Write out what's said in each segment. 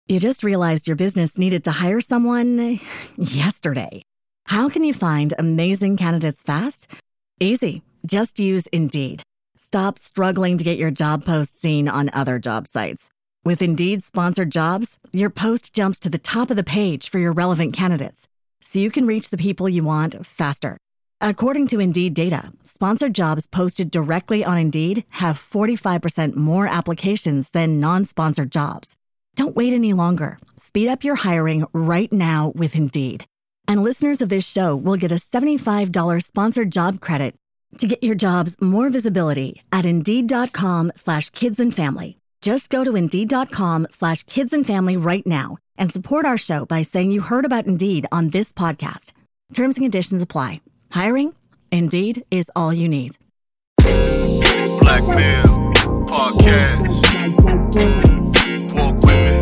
You just realized your business needed to hire someone yesterday. How can you find amazing candidates fast? Easy. Just use Indeed. Stop struggling to get your job post seen on other job sites. With Indeed sponsored jobs, your post jumps to the top of the page for your relevant candidates, so you can reach the people you want faster. According to Indeed data, sponsored jobs posted directly on Indeed have 45% more applications than non-sponsored jobs. Don't wait any longer. Speed up your hiring right now with Indeed. And listeners of this show will get a $75 sponsored job credit to get your jobs more visibility at Indeed.com/kidsandfamily. Just go to Indeed.com/kidsandfamily right now and support our show by saying you heard about Indeed on this podcast. Terms and conditions apply. Hiring? Indeed is all you need. Black Male Podcast. Walk with me.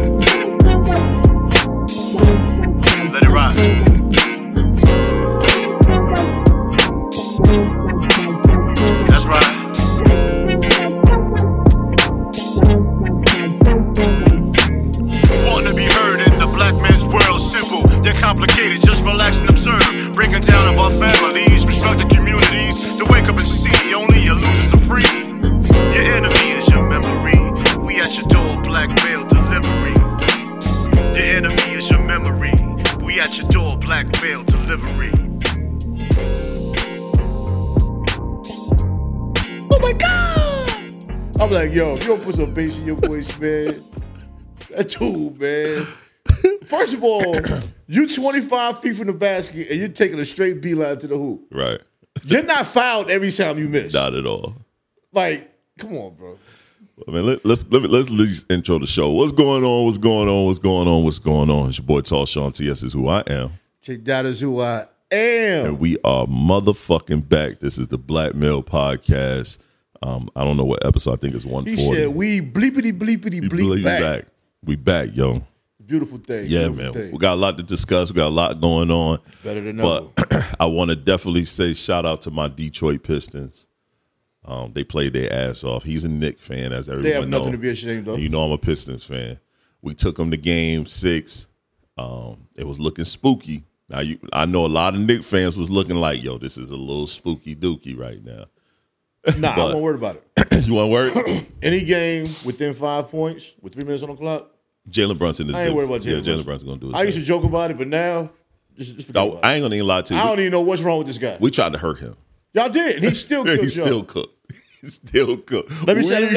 Let it rock. That's right. Wanting to be heard in the black man's world, simple, they're complicated, just relax and observe. Breaking down of our families, restructured communities, to wake up and see only your losers are free. Your enemy is your memory. We at your door, black mail delivery. Your enemy is your memory. We at your door, black mail delivery. Oh my God! I'm like, yo, if you don't put some bass in your voice, man, that dude, man. First of all, you 25 feet from the basket and you're taking a straight beeline to the hoop. Right. You're not fouled every time you miss. Not at all. Like, come on, bro. I mean, let's at least intro the show. What's going on? What's going on? What's going on? What's going on? It's your boy Tall Sean TS is who I am. Check that is who I am. And we are motherfucking back. This is the Black Male Podcast. I don't know what episode. I think it's 140. He said we bleepity bleep back. We back, yo. Beautiful thing. Yeah, beautiful man. thing. We got a lot to discuss. We got a lot going on. Better than ever. But I want to definitely say shout out to my Detroit Pistons. They played their ass off. He's a Knicks fan, as everyone knows. They have nothing to be ashamed of. And you know I'm a Pistons fan. We took them to Game 6. It was looking spooky. Now I know a lot of Knicks fans was looking like, yo, this is a little spooky dookie right now. Nah, I won't worry about it. You want to worry? Any game within 5 points with 3 minutes on the clock, Jalen Brunson is I ain't worried about Jalen Brunson. Jalen Brunson going to do it. I used to joke about it, but now, just forget about it. I ain't going to even lie to you. I don't even know what's wrong with this guy. We tried to hurt him. Y'all did. And he still killed He's still cooked. He's still cooked. Let me say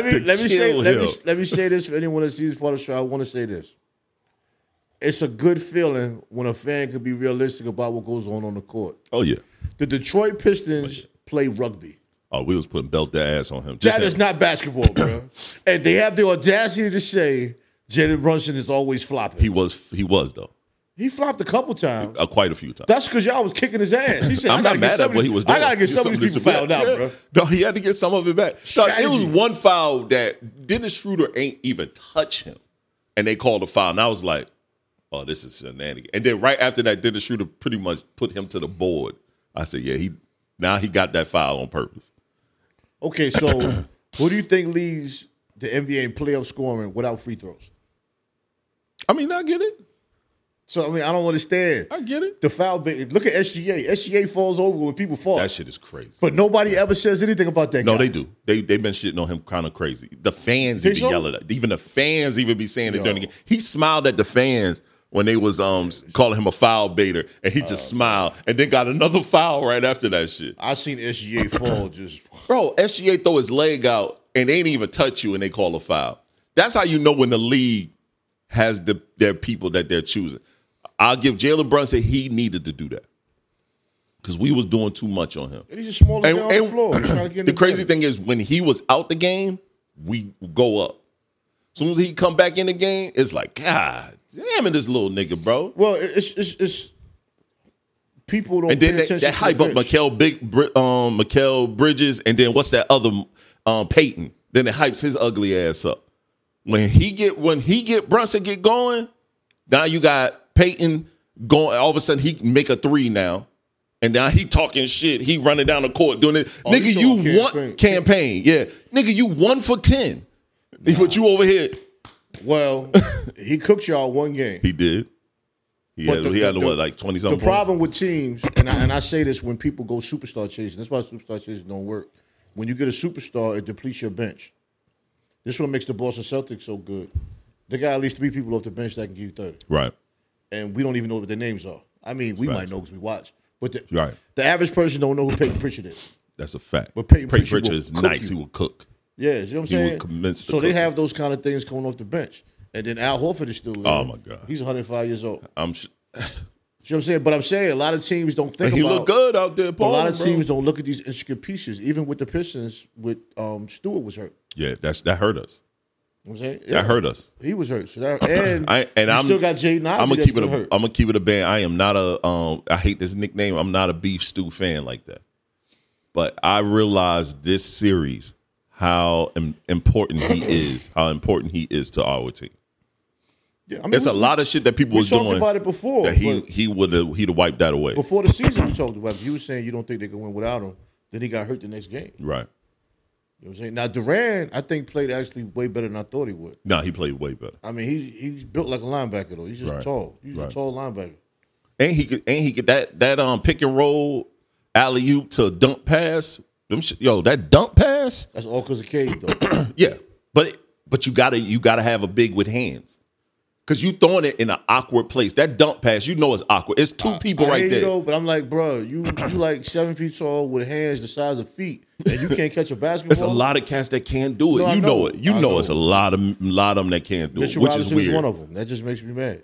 this for anyone that sees this part of the show. I want to say this. It's a good feeling when a fan can be realistic about what goes on the court. Oh, yeah. The Detroit Pistons play rugby. Oh, we was putting belt their ass on him. That is not basketball, bro. And they have the audacity to say Jalen Brunson is always flopping. He was though. He flopped a couple times. Quite a few times. That's because y'all was kicking his ass. He said, I'm not mad at what he was doing. I got to get some of these people fouled out, bro. No, he had to get some of it back. No, it was one foul that Dennis Schroeder ain't even touch him. And they called a foul. And I was like, oh, this is shenanigans. And then right after that, Dennis Schroeder pretty much put him to the board. I said, yeah, he got that foul on purpose. Okay, so who do you think leads the NBA in playoff scoring without free throws? I mean, I get it. So, I mean, I don't understand. I get it. The foul bait. Look at SGA. SGA falls over when people fall. That shit is crazy. But nobody ever says anything about that guy. No, they do. They've been shitting on him kind of crazy. The fans even yelling at him. Even the fans even be saying it during the game. He smiled at the fans when they was calling him a foul baiter, and he just smiled, and then got another foul right after that shit. I seen SGA fall just... Bro, SGA throw his leg out, and they ain't even touch you, and they call a foul. That's how you know when the league has their people that they're choosing. I'll give Jalen Brunson, he needed to do that. Because we was doing too much on him. And he's the smallest guy on the floor. He's trying to get the crazy thing is, when he was out the game, we go up. As soon as he come back in the game, it's like, God damn it, this little nigga, bro. Well, it's people don't. And then pay attention that to hype the up bench. Mikal Bridges, and then what's that other Peyton? Then it hypes his ugly ass up. When Brunson get going, now you got Peyton going. All of a sudden he make a three now, and now he talking shit. He running down the court doing it. Nigga, you want campaign? Yeah, nigga, you 1 for 10. But you over here. Well, he cooked y'all one game. He did. He had what, like 20-something? The problem with teams, and I say this when people go superstar chasing, that's why superstar chasing don't work. When you get a superstar, it depletes your bench. This is what makes the Boston Celtics so good. They got at least 3 people off the bench that can give you 30. Right. And we don't even know what their names are. I mean, we might know because we watch. But right. The average person don't know who Peyton Pritchard is. That's a fact. But Peyton Pritchard is nice. He will cook. Yeah, you know what I'm saying? So they have those kind of things coming off the bench. And then Al Horford is still there. Oh, my God. He's 105 years old. You know what I'm saying? But I'm saying a lot of teams don't think about it. He look good out there, Paul. A lot of teams don't look at these intricate pieces. Even with the Pistons, with Stewart was hurt. Yeah, that hurt us. You know what I'm saying? That hurt us. He was hurt. So that, and I'm still got Jaden Ivey. I'm gonna keep it a band. I am not a I hate this nickname. I'm not a beef stew fan like that. But I realized this series how important he is. How important he is to our team. Yeah, I mean, there's a lot of shit that people was doing. We talked about it before. That he'd have wiped that away. Before the season, we talked about it. You were saying you don't think they could win without him. Then he got hurt the next game. Right. You know what I'm saying? Now, Durant, I think, played actually way better than I thought he would. No, he played way better. I mean, he's built like a linebacker, though. He's just tall. He's a tall linebacker. And he could that pick and roll alley-oop to dunk pass. That dunk pass. That's all because of Cade, though. Yeah. But you gotta have a big with hands. Because you throwing it in an awkward place. That dunk pass, it's awkward. It's 2 people right there. But I'm like, bro, you like 7 feet tall with hands the size of feet, and you can't catch a basketball. It's a lot of cats that can't do it. No, you know it. You know it's a lot of them that can't do Mitchell it, which Robinson is weird. one of them. That just makes me mad.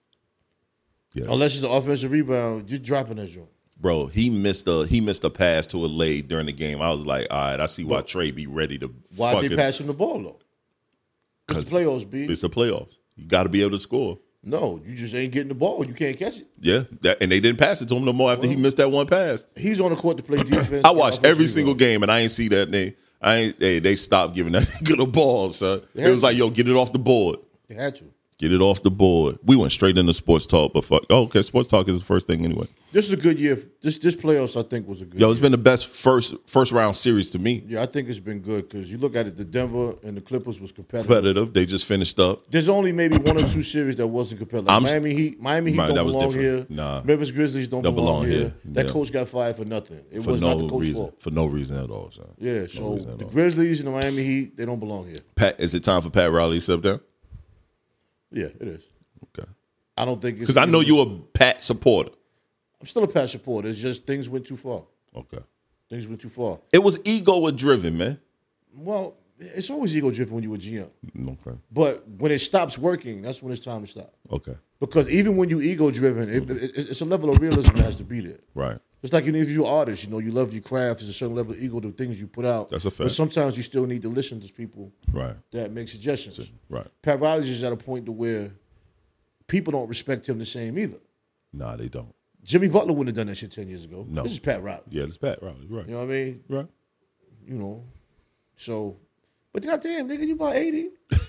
Yes. Unless it's an offensive rebound, you're dropping that joint. Bro, he missed a pass to a lay during the game. I was like, all right, I see why Trey be ready to. Why they pass him the ball though? It's the playoffs, B. It's the playoffs. You got to be able to score. No, you just ain't getting the ball. You can't catch it. Yeah, and they didn't pass it to him no more after he missed that one pass. He's on the court to play defense. I watched every single game, and I ain't see that name. They stopped giving that nigga the ball, son. It was like, get it off the board. They had to. Get it off the board. We went straight into sports talk, but fuck. Oh, okay, sports talk is the first thing anyway. This is a good year. This playoffs, I think, was a good year. It's been the best first round series to me. Yeah, I think it's been good because you look at it, the Denver and the Clippers was competitive. They just finished up. There's only maybe 1 or 2 series that wasn't competitive. Like Miami Heat don't belong here. Nah. Memphis Grizzlies don't belong here. That coach got fired for nothing. It was not the coach's fault. For no reason at all, son. Yeah, so the Grizzlies and the Miami Heat, they don't belong here. Is it time for Pat Riley to step down? Yeah, it is. Okay. I don't think it's because I know you're a Pat supporter. I'm still a Pat supporter. It's just things went too far. Okay. Things went too far. It was ego-driven, man. Well, it's always ego-driven when you're a GM. Okay. But when it stops working, that's when it's time to stop. Okay. Because even when you're ego-driven, it's a level of realism that has to be there. Right. It's like if you're an artist, you love your craft. There's a certain level of ego to things you put out. That's a fact. But sometimes you still need to listen to people that make suggestions. Right. Pat Riley's just at a point to where people don't respect him the same either. Nah, they don't. Jimmy Butler wouldn't have done that shit 10 years ago. No. This is Pat Riley. Yeah, this is Pat Riley. Right. You know what I mean? Right. So, but goddamn, nigga, you about 80.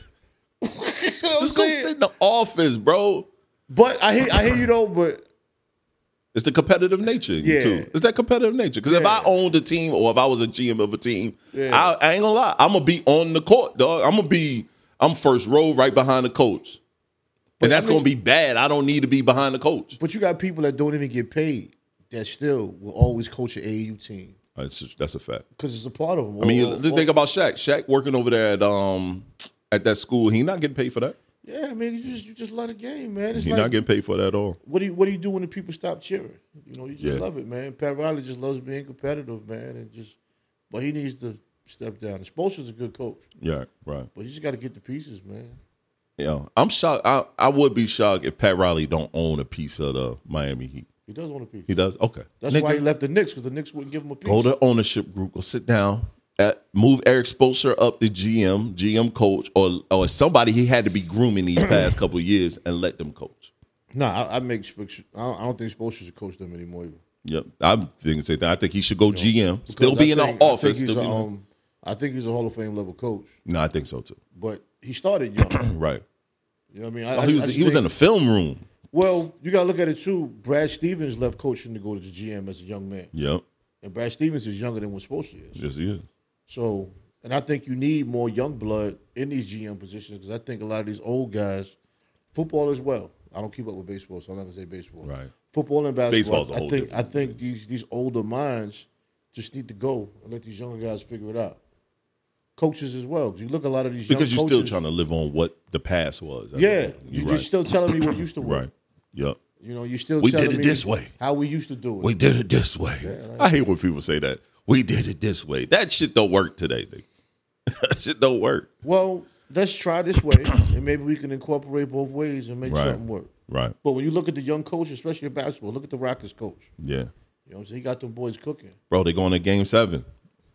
Just go sit in the office, bro. But I hear you though, but it's the competitive nature in you too. It's that competitive nature. Because if I owned a team or if I was a GM of a team, I ain't gonna lie, I'm gonna be on the court, dog. I'm first row right behind the coach. And that's going to be bad. I don't need to be behind the coach. But you got people that don't even get paid that still will always coach an AAU team. That's a fact. Because it's a part of them. I mean, think about Shaq. Shaq working over there at that school. He not getting paid for that. Yeah, I mean, you just love the game, man. He's not getting paid for that at all. What do you do when the people stop cheering? You just love it, man. Pat Riley just loves being competitive, man, but he needs to step down. And Spoelstra's a good coach. Yeah, right. But you just got to get the pieces, man. I'm shocked. I would be shocked if Pat Riley don't own a piece of the Miami Heat. He does own a piece. He does? Okay. That's why he left the Knicks, because the Knicks wouldn't give him a piece. Go to ownership group. Go sit down. Move Eric Spoelstra up to GM coach, or somebody he had to be grooming these past couple of years and let them coach. I don't think Spoelstra should coach them anymore either. Yep. I'm thinking the same thing. I think he should go GM. Still be in the office. I think he's a Hall of Fame level coach. No, I think so too. But he started young. Right. You know what I mean? He was in the film room. Well, you got to look at it too. Brad Stevens left coaching to go to the GM as a young man. Yep. And Brad Stevens is younger than what Spoelstra is. Yes, he is. So And I think you need more young blood in these GM positions because I think a lot of these old guys, football as well. I don't keep up with baseball, so I'm not gonna say baseball. Right. Football and basketball. Baseball's a whole I think these older minds just need to go and let these younger guys figure it out. Coaches as well, because you look at a lot of these because young you're coaches, still trying to live on what the past was. you're still telling me what used to work. Right. Yep. You know, you're still We telling did it me this way. how we used to do it. We did it this way. I hate when people say that. We did it this way. That shit don't work today, nigga. That shit don't work. Well, let's try this way, and maybe we can incorporate both ways and make Right. something work. Right. But when you look at the young coaches, especially in basketball, look at the Rockets coach. Yeah. You know what I'm saying? He got them boys cooking. Bro, they going to Game 7.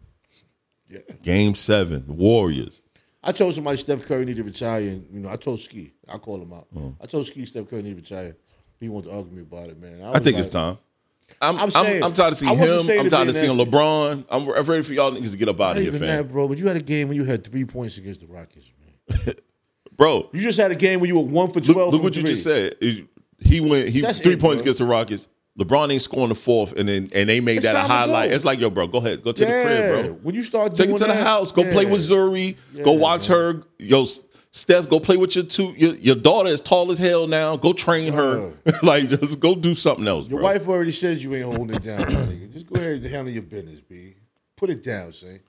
Yeah. Game 7. Warriors. I told somebody Steph Curry need to retire, and I told Ski. I called him out. I told Ski Steph Curry need to retire. He wanted to argue me about it, man. I think it's time. I'm saying- tired of seeing I wasn't him. saying I'm to tired be of seeing nasty. LeBron. I'm ready for y'all niggas to get up out Not of here, even fam. that, bro. But you had a game when you had 3 points against the Rockets, man. Bro, You just had a game when you were 1 for 12. look from what you three. just said. He went. He That's 3 it, points bro. against the Rockets. LeBron ain't scoring the fourth, and they made It's that a time to highlight. go. It's like, yo, bro, go ahead, go to the crib, bro. When you start Take doing it to the that, house. Go play with Zuri. Go watch her. Yo, Steph, go play with your daughter is tall as hell now. Go train her. Like, just go do something else, Your bro. wife already says you ain't holding it down, my nigga. Just go ahead and handle your business, B. Put it down, say.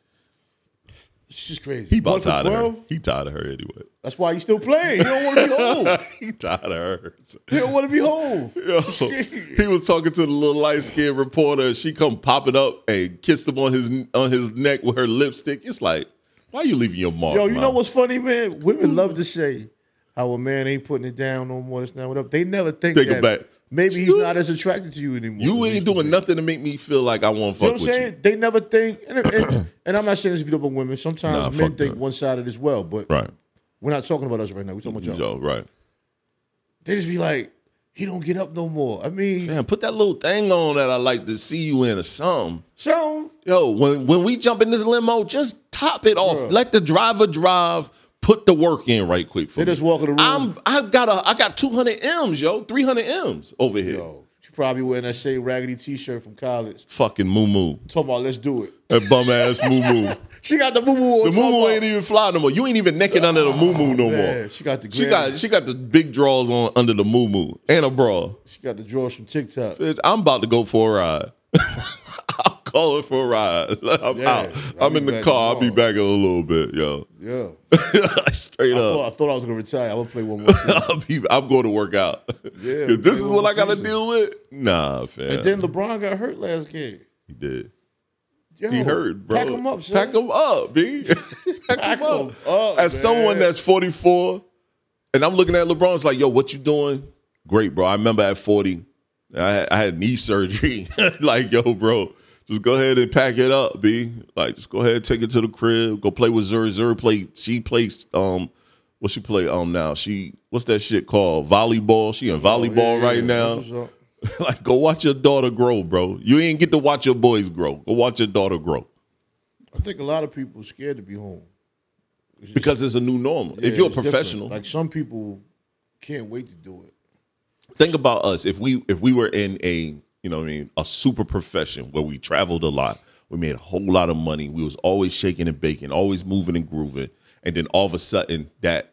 It's just crazy. He about 1 for tired of her. 12? He tired of her anyway. That's why he's still playing. He don't want to be old. He tired of her. He don't want to be old. Yo, he was talking to the little light skinned reporter. She come popping up and kissed him on his neck with her lipstick. It's like, why you leaving your mark? Yo, you man? know what's funny, man? Women love to say how a man ain't putting it down no more. This now, whatever. They never think Take that it back. maybe he's not as attracted to you anymore. You as he ain't used to doing be. nothing to make me feel like I want to You know fuck what I'm with saying? They never think, and I'm not saying this beat up on women. Sometimes Nah, men fuck think that. one-sided as well, but you. Right. we're not talking about us right now. We're talking about y'all. Yo, right. They just be like, he don't get up no more. I mean, Man, put that little thing on that I like to see you in or something. so Yo, when we jump in this limo, just top it off. Bruh. Let the driver drive. Put the work in right quick for They me. just walk in the room. I got 200 M's, yo, 300 M's over here. yo, she probably wearing that same raggedy T-shirt from college. Fucking moo. Talking about let's do it. That bum ass moo. She got the moo-moo on. The moo ain't even fly no more. You ain't even naked under the moo no man, more. she got the She Grammy. got the big drawers on under the moo and a bra. She got the drawers from TikTok. Bitch, I'm about to go for a ride. I'll call it for a ride. I'm Yeah, out. I'll I'm be in the back car. I'll be tomorrow. back in a little bit, yo. Yeah. Straight up. I thought I was gonna retire. I'm gonna play one more. Thing. I'm going to work out. Yeah, 'Cause this is play what one I got to season. deal with. Nah, fam. And then LeBron got hurt last game. He did. Yo, He hurt, bro. Pack him up, son. Pack him up, B. Pack him up. up, As someone man. that's 44, and I'm looking at LeBron, it's like, yo, what you doing? Great, bro. I remember at 40, I had knee surgery. Like, yo, bro, just go ahead and pack it up, B. Like, just go ahead and take it to the crib. Go play with Zuri. She plays, what she play now? What's that shit called? Volleyball. She in volleyball right now. That's what's up. Like, go watch your daughter grow, bro. You ain't get to watch your boys grow. Go watch your daughter grow. I think a lot of people are scared to be home. Because it's a new normal. Yeah, If you're a it's different. professional, Like some people can't wait to do it. think about us. If we were in a, you know what I mean, a super profession where we traveled a lot, we made a whole lot of money, we was always shaking and baking, always moving and grooving, and then all of a sudden that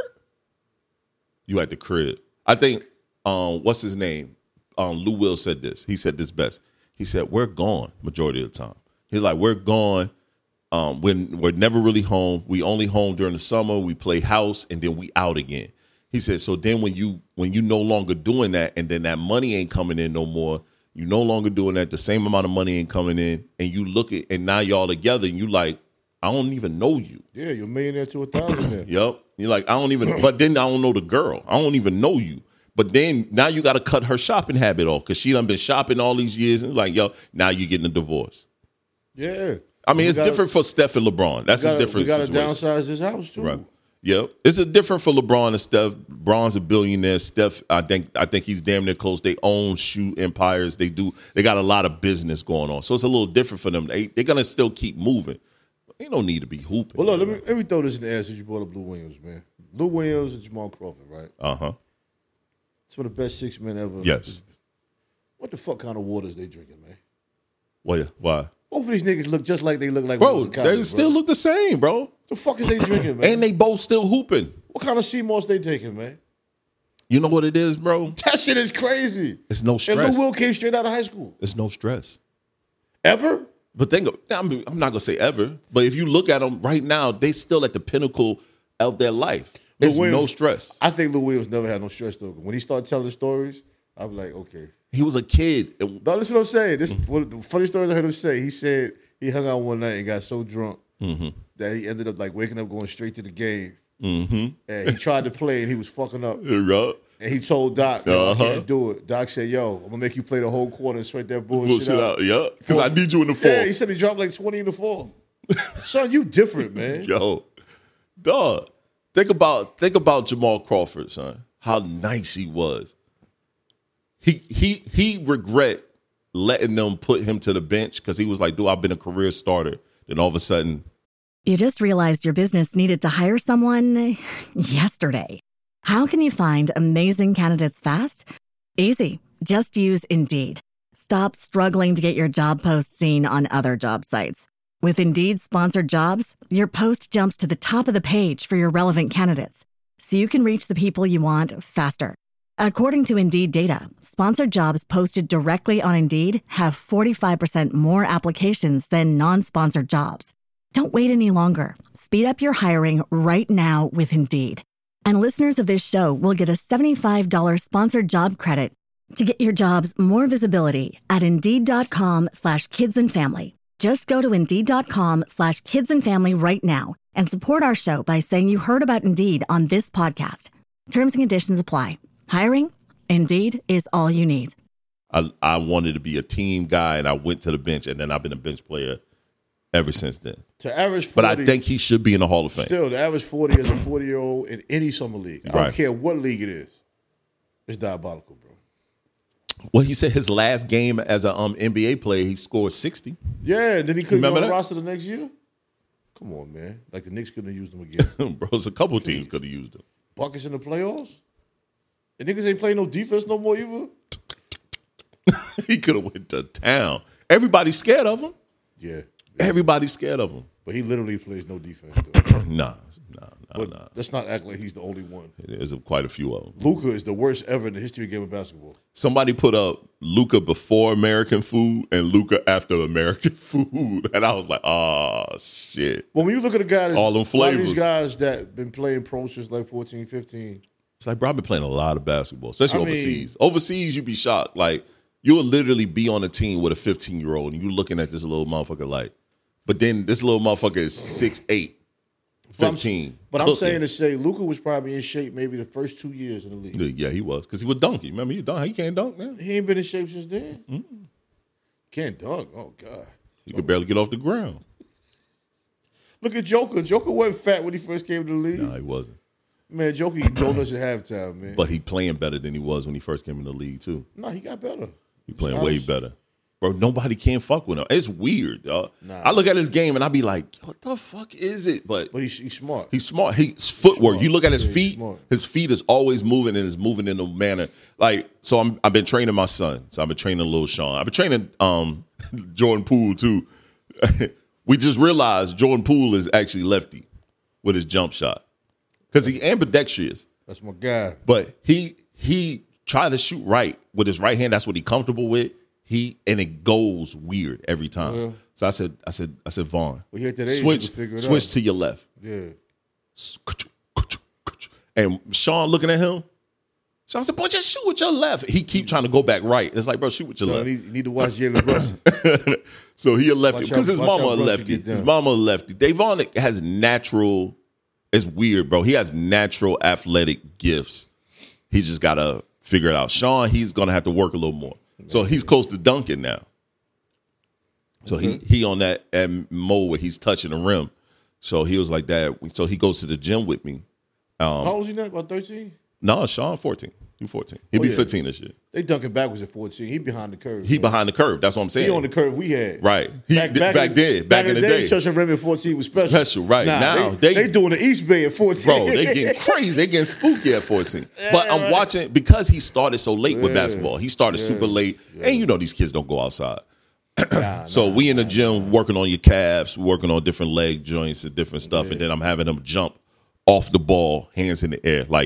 you at the crib. I think what's his name? Lou Will said this. He said this best. He said, we're gone majority of the time. He's like, we're gone. When we're never really home. We only home during the summer. We play house and then we out again. He said, so then when you no longer doing that and then that money ain't coming in no more, you no longer doing that, the same amount of money ain't coming in, and you look at, and now y'all together and you like, I don't even know you. Yeah, you're a millionaire to 1,000 there. Yep. You're like, I don't even, but then I don't know the girl. I don't even know you. But then now you got to cut her shopping habit off because she done been shopping all these years. And it's like, yo, now you're getting a divorce. Yeah. I mean, it's different for Steph and LeBron. That's a different We got to situation. downsize this house too. Right. Yep. It's a different for LeBron and Steph. LeBron's a billionaire. Steph, I think he's damn near close. They own shoe empires. They got a lot of business going on. So it's a little different for them. They're gonna still keep moving. They don't need to be hooping. Well, look, let me throw this in the air since you brought up Lou Williams, man. Lou Williams and Jamal Crawford, right? Uh-huh. Some of the best 6 men ever. Yes. What the fuck kind of waters they drinking, man? Well, yeah. Why? Both of these niggas look just like they look like Bro, when they was in college, they still look the same, bro. The fuck is they drinking, man? And they both still hooping. What kind of sea moss they taking, man? You know what it is, bro? That shit is crazy. It's no And stress. Lou Will came straight out of high school. It's no stress. Ever? But think of, I'm not gonna say ever, but if you look at them right now, they still at the pinnacle of their life. There's no stress. I think Lou Williams never had no stress though. When he started telling stories, I'm like, okay. He was a kid. No, this is what I'm saying. This one of the funny stories I heard him say. He said he hung out one night and got so drunk that he ended up like waking up going straight to the game. And he tried to play and he was fucking up. And he told Doc, I can't do it. Doc said, yo, I'm gonna make you play the whole quarter and sweat that bullshit out. Yeah, because I need you in the fourth. Yeah, he said he dropped like 20 in the fourth. Son, you different, man. Yo, dog. Think about Jamal Crawford, son. How nice he was. He regret letting them put him to the bench because he was like, dude, I've been a career starter. Then all of a sudden, You just realized your business needed to hire someone yesterday. How can you find amazing candidates fast? Easy. Just use Indeed. Stop struggling to get your job post seen on other job sites. With Indeed sponsored jobs, your post jumps to the top of the page for your relevant candidates, so you can reach the people you want faster. According to Indeed data, sponsored jobs posted directly on Indeed have 45% more applications than non-sponsored jobs. Don't wait any longer. Speed up your hiring right now with Indeed. And listeners of this show will get a $75 sponsored job credit to get your jobs more visibility at Indeed.com/kidsandfamily. Just go to Indeed.com/kidsandfamily right now and support our show by saying you heard about Indeed on this podcast. Terms and conditions apply. Hiring? Indeed is all you need. I wanted to be a team guy, and I went to the bench, and then I've been a bench player ever since then. To average 40, but I think he should be in the Hall of Fame. Still, the average 40 is a 40-year-old in any summer league. I don't care what league it is. It's diabolical, bro. Well, he said his last game as an NBA player, he scored 60. Yeah, and then he couldn't go on the that? roster the next year. Come on, man. Like the Knicks couldn't have used him again. Bro, it's a couple teams could have used him. Buckets in the playoffs? And niggas ain't playing no defense no more either? He could have went to town. Everybody's scared of him. Yeah. Everybody's scared of him. But he literally plays no defense, though. Nah. But let's not act like he's the only one. There's quite a few of them. Luka is the worst ever in the history of game of basketball. Somebody put up Luka before American food and Luka after American food. And I was like, oh, shit. Well, when you look at a guy that's all them a lot of flavors. these guys that been playing pro since like 14, 15. It's like, bro, I've been playing a lot of basketball, especially overseas. Overseas, you'd be shocked. Like, you'll literally be on a team with a 15-year-old and you're looking at this little motherfucker like, but then this little motherfucker is 6'8", 15. But I'm saying to say, Luka was probably in shape maybe the first 2 years in the league. Yeah, he was. Because he was dunking. Remember, he can't dunk now. He ain't been in shape since then. Can't dunk. Oh, God. He could barely get off the ground. Look at Joker. Joker wasn't fat when he first came to the league. No, he wasn't. Man, Joker eat donuts at halftime, man. But he playing better than he was when he first came in the league, too. No, he got better. He playing way better. Bro, nobody can fuck with him. It's weird, y'all. Nah. I look at his game and I be like, what the fuck is it? But he's smart. He's smart. His footwork. You look at his feet. smart. His feet is always moving and is moving in a manner. Like, so I've been training my son. So I've been training little Sean. I've been training Jordan Poole too. We just realized Jordan Poole is actually lefty with his jump shot. Because he's ambidextrous. That's my guy. But he tried to shoot right with his right hand. That's what he's comfortable with. And it goes weird every time. Yeah. So I said, Vaughn, Well, he at that age, switch you can figure it switch out. to your left. Yeah. And Sean looking at him. Sean said, boy, just shoot with your left. He keep trying to go back right. It's like, bro, shoot with your left. You need to watch Jalen Brunson. So he a lefty. Watch Because out- his watch mama out a Brunson lefty. get down. His mama a lefty. Davon has natural, it's weird, bro. He has natural athletic gifts. He just got to figure it out. Sean, he's going to have to work a little more. So he's close to dunking now. So he on that mode where he's touching the rim. So he was like that. So he goes to the gym with me. How old is he now? About 13? No, Sean 14. He's 14. He'll be 15 this year. They dunking backwards at 14. He behind the curve. He man. behind the curve. That's what I'm saying. He on the curve we had. Right. Back in the day. Touching rim at 14 was special. Special, right. Nah, Now, they doing the East Bay at 14. Bro, they getting crazy. They getting spooky at 14. But I'm watching, because he started so late with basketball. He started super late. And you know these kids don't go outside. So we in the gym working on your calves, working on different leg joints and different stuff, and then I'm having them jump off the ball, hands in the air, like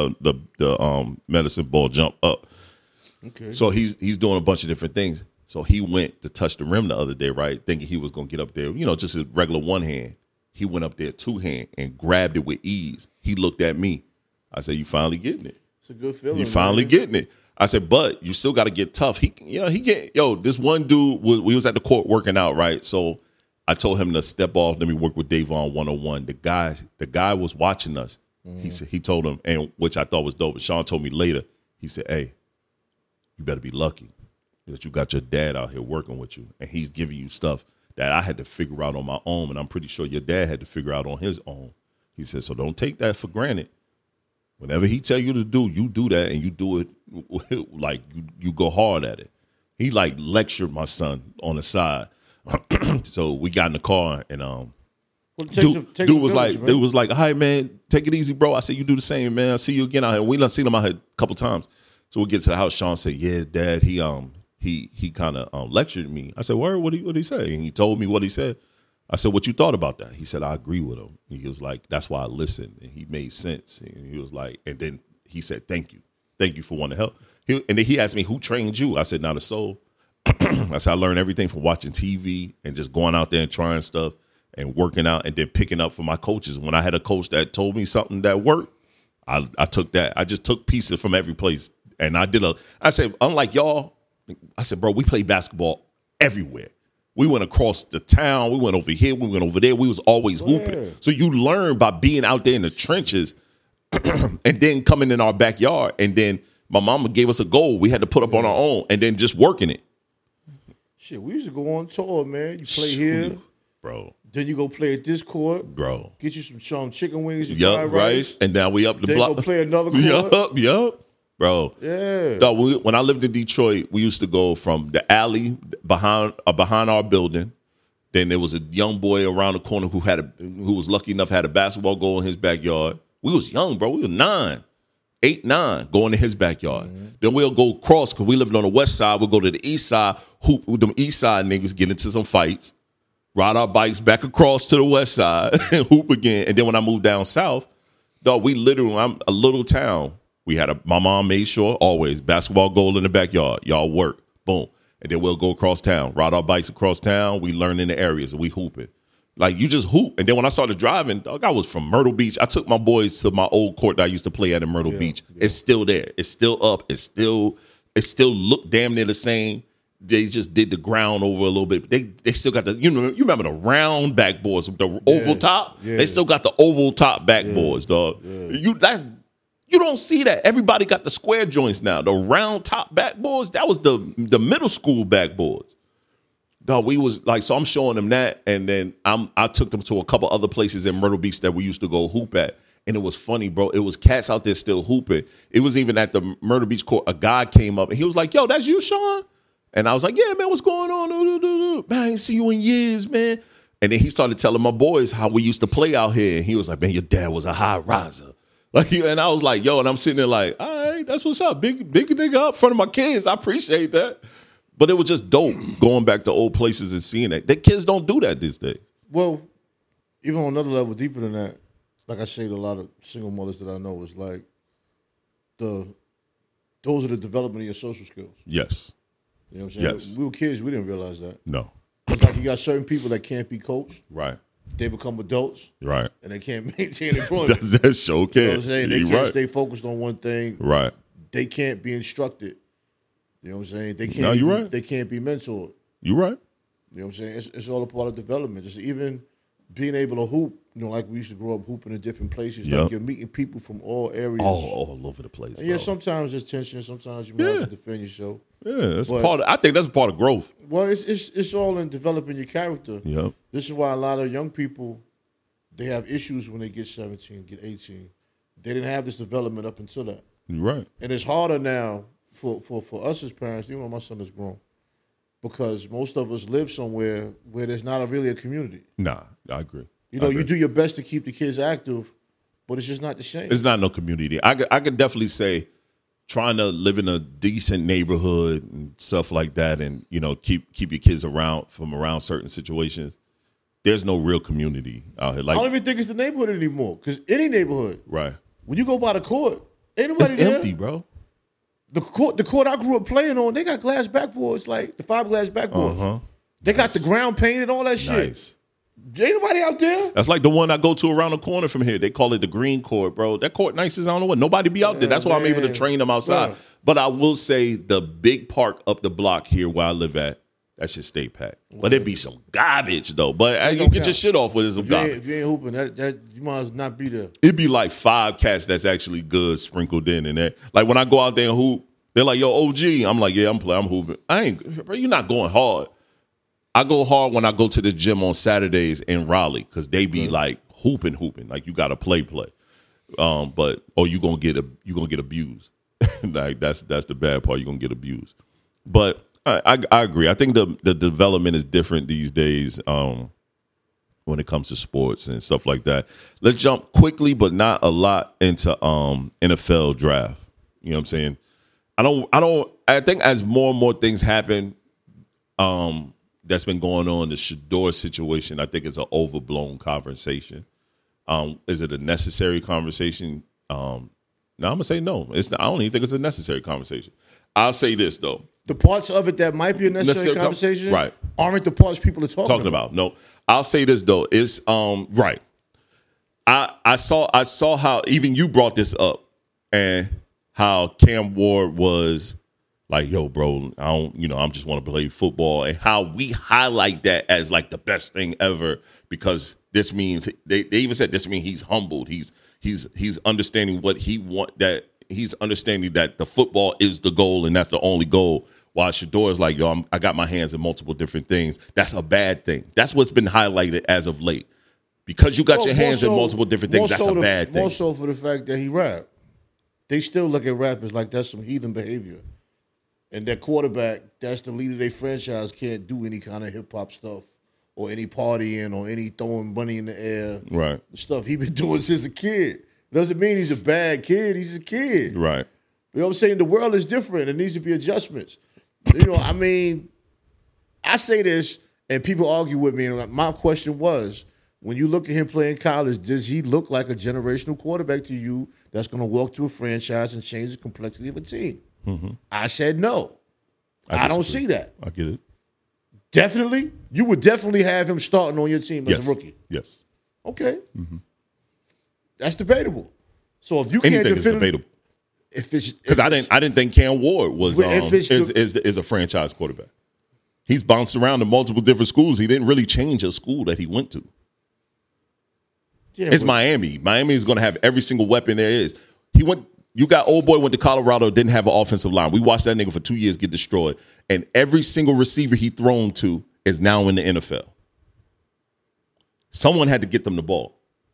the medicine ball jump up. Okay. So he's doing a bunch of different things. So he went to touch the rim the other day, right? Thinking he was gonna get up there, just a regular one hand. He went up there two hand and grabbed it with ease. He looked at me. I said, "You finally getting it? It's a good feeling. You finally man. getting it." I said, "But you still got to get tough." This one dude we was at the court working out, right? So I told him to step off. Let me work with Davon 101. The guy was watching us. He told him, and which I thought was dope. But Sean told me later. He said, "Hey, you better be lucky that you got your dad out here working with you, and he's giving you stuff that I had to figure out on my own, and I'm pretty sure your dad had to figure out on his own." He said, "So don't take that for granted. Whenever he tell you to do, you do that, and you do it like you go hard at it." He like lectured my son on the side. So we got in the car, and dude was like, "All right, man, take it easy, bro." I said, "You do the same, man. I'll see you again out here." We done seen him out here a couple times. So we get to the house. Sean said, "Yeah, Dad, he kind of lectured me." I said, "Word, what did he say?" And he told me what he said. I said, "What you thought about that?" He said, "I agree with him." He was like, "That's why I listened." And he made sense. And he was like, and then he said, "Thank you for wanting to help." And then he asked me, "Who trained you?" I said, "Not a soul." I said, "I learned everything from watching TV and just going out there and trying stuff and working out and then picking up from my coaches. When I had a coach that told me something that worked, I took that. I just took pieces from every place. And I said, unlike y'all, I said, bro, we play basketball everywhere. We went across the town. We went over here. We went over there. We was always hooping. Yeah. So you learn by being out there in the trenches and then coming in our backyard. And then my mama gave us a goal we had to put up on our own and then just working it. Shit, we used to go on tour, man. You play here. Bro. Then you go play at this court. Bro. Get you some chicken wings and Yup, fried rice. And now we up the block. Then go play another court. Yup. Bro. Yeah. Dog, when I lived in Detroit, we used to go from the alley behind our building. Then there was a young boy around the corner who was lucky enough had a basketball goal in his backyard. We was young, bro. We were 8, 9, going to his backyard. Mm-hmm. Then we'll go cross because we lived on the west side. We'll go to the east side, hoop with them east side niggas, get into some fights, ride our bikes back across to the west side and hoop again. And then when I moved down south, dog, I'm a little town. My mom made sure always basketball goal in the backyard. Y'all work. Boom. And then we'll go across town, ride our bikes across town. We learn in the areas and we hooping. Like you just hoop. And then when I started driving, dog, I was from Myrtle Beach. I took my boys to my old court that I used to play at in Myrtle Beach. Yeah. It's still there. It's still up. It still looked damn near the same. They just did the ground over a little bit. They still got you remember the round backboards with the oval top? Yeah. They still got the oval top backboards, dog. Yeah. You don't see that. Everybody got the square joints now. The round top backboards, that was the middle school backboards. Dog, we was like, so I'm showing them that, and then I took them to a couple other places in Myrtle Beach that we used to go hoop at. And it was funny, bro. It was cats out there still hooping. It was even at the Myrtle Beach court, a guy came up and he was like, "Yo, that's you, Sean?" And I was like, "Yeah, man, what's going on? Man, I ain't see you in years, man." And then he started telling my boys how we used to play out here. And he was like, "Man, your dad was a high riser." And I was like, "Yo," and I'm sitting there like, "All right, that's what's up. Big nigga up in front of my kids. I appreciate that." But it was just dope going back to old places and seeing that. The kids don't do that these days. Well, even on another level deeper than that, like I say to a lot of single mothers that I know, is like those are the development of your social skills. Yes. You know what I'm saying? Yes. We were kids, we didn't realize that. No. It's like you got certain people that can't be coached. Right. They become adults. Right. And they can't maintain employment. That's so okay. You know what I'm saying? They can't stay focused on one thing. Right. They can't be instructed. You know what I'm saying? They can't. No, you're right. They can't be mentored. You're right. You know what I'm saying? It's all a part of development. Just even being able to hoop. You know, like we used to grow up hooping in different places. Yep. Like you're meeting people from all areas, all over the place. And yeah, sometimes there's tension. Sometimes you might have to defend yourself. Yeah, I think that's part of growth. Well, it's all in developing your character. Yep. This is why a lot of young people, they have issues when they get 17, get 18. They didn't have this development up until that. You're right. And it's harder now for us as parents, even when my son is grown, because most of us live somewhere where there's not really a community. Nah, I agree. You know, you do your best to keep the kids active, but it's just not the same. It's not no community. I could definitely say trying to live in a decent neighborhood and stuff like that, and keep your kids around certain situations. There's no real community out here. I don't even think it's the neighborhood anymore. Because any neighborhood, right? When you go by the court, ain't nobody It's there. empty, bro. The court I grew up playing on, they got glass backboards, like the 5 glass backboards. They got the ground painted, all that shit. Nice. Ain't nobody out there. That's like the one I go to around the corner from here. They call it the green court, bro. That court nice as I don't know what. Nobody be out there. That's why I'm able to train them outside. Bro. But I will say the big park up the block here where I live at, that should stay packed. But it'd be some garbage though. But you get your shit off with some garbage. If you ain't hooping, that you might as well not be there. It'd be like 5 cats that's actually good sprinkled in there. Like when I go out there and hoop, they're like, yo, OG. I'm like, yeah, I'm hooping. Bro, you're not going hard. I go hard when I go to the gym on Saturdays in Raleigh because they be like hooping. Like you got to play. But you gonna get abused. Like that's the bad part. You're gonna get abused. But I agree. I think the development is different these days when it comes to sports and stuff like that. Let's jump quickly, but not a lot, into NFL draft. You know what I'm saying? I think as more and more things happen, that's been going on, the Shedeur situation, I think is an overblown conversation. Is it a necessary conversation? No, I'm gonna say no. I don't even think it's a necessary conversation. I'll say this though: the parts of it that might be a necessary conversation, right, aren't the parts people are talking about. No, I'll say this though: it's right. I saw how even you brought this up, and how Cam Ward was like, yo, bro, I'm just want to play football, and how we highlight that as like the best thing ever because this means they even said this means he's humbled. He's understanding what he want, that he's understanding that the football is the goal and that's the only goal. While Shedeur is like, yo, I got my hands in multiple different things. That's a bad thing. That's what's been highlighted as of late. Because you got your hands in multiple different things, that's a bad thing. More so for the fact that he rap. They still look at rappers like that's some heathen behavior. And that quarterback, that's the leader of their franchise, can't do any kind of hip-hop stuff or any partying or any throwing money in the air. Right. The stuff he been doing since a kid. Doesn't mean he's a bad kid. He's a kid. Right. You know what I'm saying? The world is different. There needs to be adjustments. I say this, and people argue with me, and my question was, when you look at him playing college, does he look like a generational quarterback to you that's going to walk to a franchise and change the complexity of a team? Mm-hmm. I said no. I don't see that. I get it. Definitely? You would definitely have him starting on your team as a rookie? Yes. Okay. Mm-hmm. That's debatable. So if you can't defend it, debatable. Because I didn't think Cam Ward was is a franchise quarterback. He's bounced around to multiple different schools. He didn't really change a school that he went to. Yeah, it's Miami. Miami is going to have every single weapon there is. You got old boy went to Colorado, didn't have an offensive line. We watched that nigga for 2 years get destroyed. And every single receiver he thrown to is now in the NFL. Someone had to get them the ball.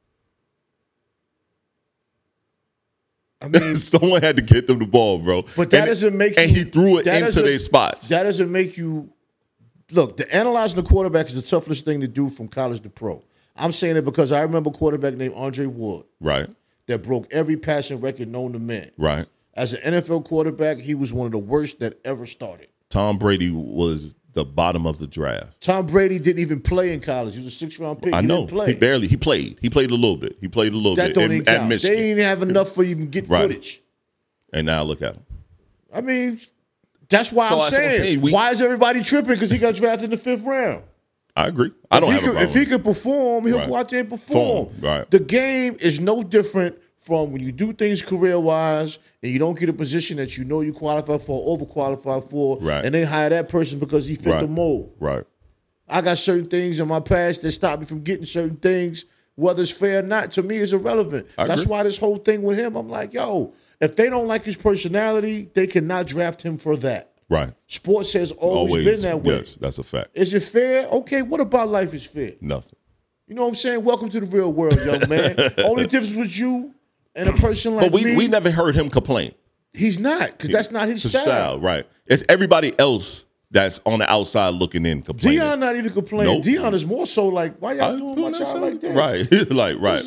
I mean, someone had to get them the ball, bro. But that doesn't make you... And he threw it into their spots. That doesn't make you... Look, analyzing the quarterback is the toughest thing to do from college to pro. I'm saying it because I remember a quarterback named Andre Ward. Right. That broke every passing record known to man. Right. As an NFL quarterback, he was one of the worst that ever started. Tom Brady was the bottom of the draft. Tom Brady didn't even play in college. He was a 6th-round pick. I know. He didn't play. He played. He played a little bit. That don't even count. They didn't have enough for you to get footage. And now look at him. I mean, that's why I'm saying why is everybody tripping because he got drafted in the 5th round? I agree. I don't have a problem. If he could perform, he'll go out there and perform. Right. The game is no different from when you do things career-wise and you don't get a position that you know you qualify for, overqualified for, and they hire that person because he fit the mold. Right. I got certain things in my past that stop me from getting certain things, whether it's fair or not. To me, it's irrelevant. That's why this whole thing with him, I'm like, yo, if they don't like his personality, they cannot draft him for that. Right. Sports has always been that way. Yes, that's a fact. Is it fair? Okay, what about life is fair? Nothing. You know what I'm saying? Welcome to the real world, young man. Only difference was you and a person like me. But we never heard him complain. He's not, because that's not his style. Right. It's everybody else that's on the outside looking in complaining. Deion not even complaining. Nope. Deion is more so like, why y'all doing my child like this? Right. Right. This is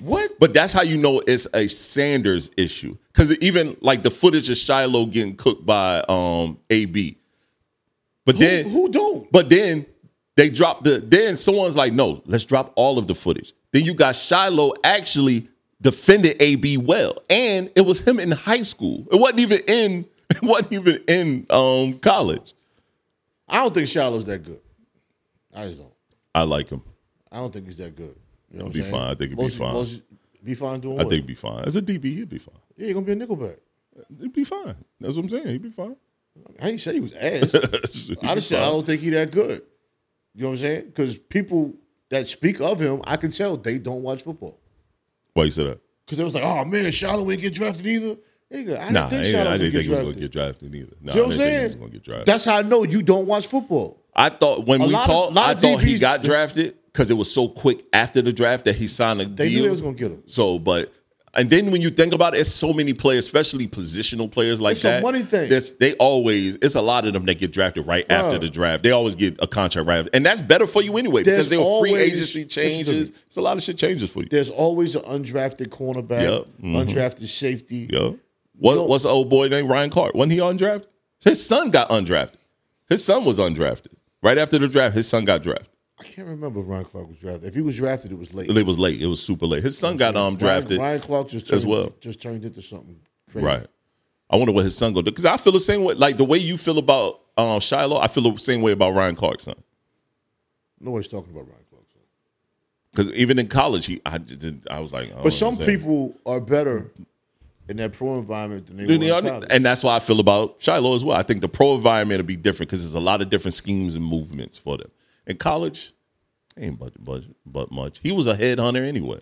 What? But that's how you know it's a Sanders issue. Because even like the footage of Shiloh getting cooked by AB. But Who don't? But then they dropped then someone's like, no, let's drop all of the footage. Then you got Shiloh actually defended AB well. And it was him in high school. It wasn't even in college. I don't think Shiloh's that good. I just don't. I like him. I don't think he's that good. You know what I'm He'll be saying? fine. I think he'll be fine. Be fine doing I what? think he'll be fine. As a DB, he'll be fine. Yeah, he's going to be a nickelback. He'll be fine. That's what I'm saying. He'll be fine. I ain't say he was ass. I just said I don't think he that good. You know what I'm saying? Because people that speak of him, I can tell they don't watch football. Why you say that? Because they was like, oh, man, Shiloh ain't get drafted either. Nigga, I Nah, didn't think I Shiloh didn't think he was going drafted. to get drafted either. Nah, See what I I'm didn't think he saying? was going to get drafted. That's how I know you don't watch football. I thought when A we lot of- talked, lot I of thought he DBs got drafted because it was so quick after the draft that he signed a They deal. knew they was going to get him. So, and then when you think about it, it's so many players, especially positional players like It's a that. money thing. It's a lot of them that get drafted right after the draft. They always get a contract right after. And that's better for you anyway because There's there were free always- agency listen to changes. me. It's a lot of shit changes for you. There's always an undrafted cornerback, Yep. undrafted safety. Yeah. What's the old boy named Ryan Clark? Wasn't he undrafted? His son got undrafted. His son was undrafted. Right after the draft, his son got drafted. I can't remember if Ryan Clark was drafted. If he was drafted, it was late. It was late. It was super late. His son got drafted. Ryan Clark just turned, as well. just turned into something crazy. Right. I wonder what his son going to do. Because I feel the same way. Like the way you feel about Shiloh, I feel the same way about Ryan Clark's son. Nobody's talking about Ryan Clark. Because even in college, I was like, But some people are better in that pro environment than they were in college. And that's why I feel about Shiloh as well. I think the pro environment will be different because there's a lot of different schemes and movements for them. In college, ain't but much. He was a headhunter anyway.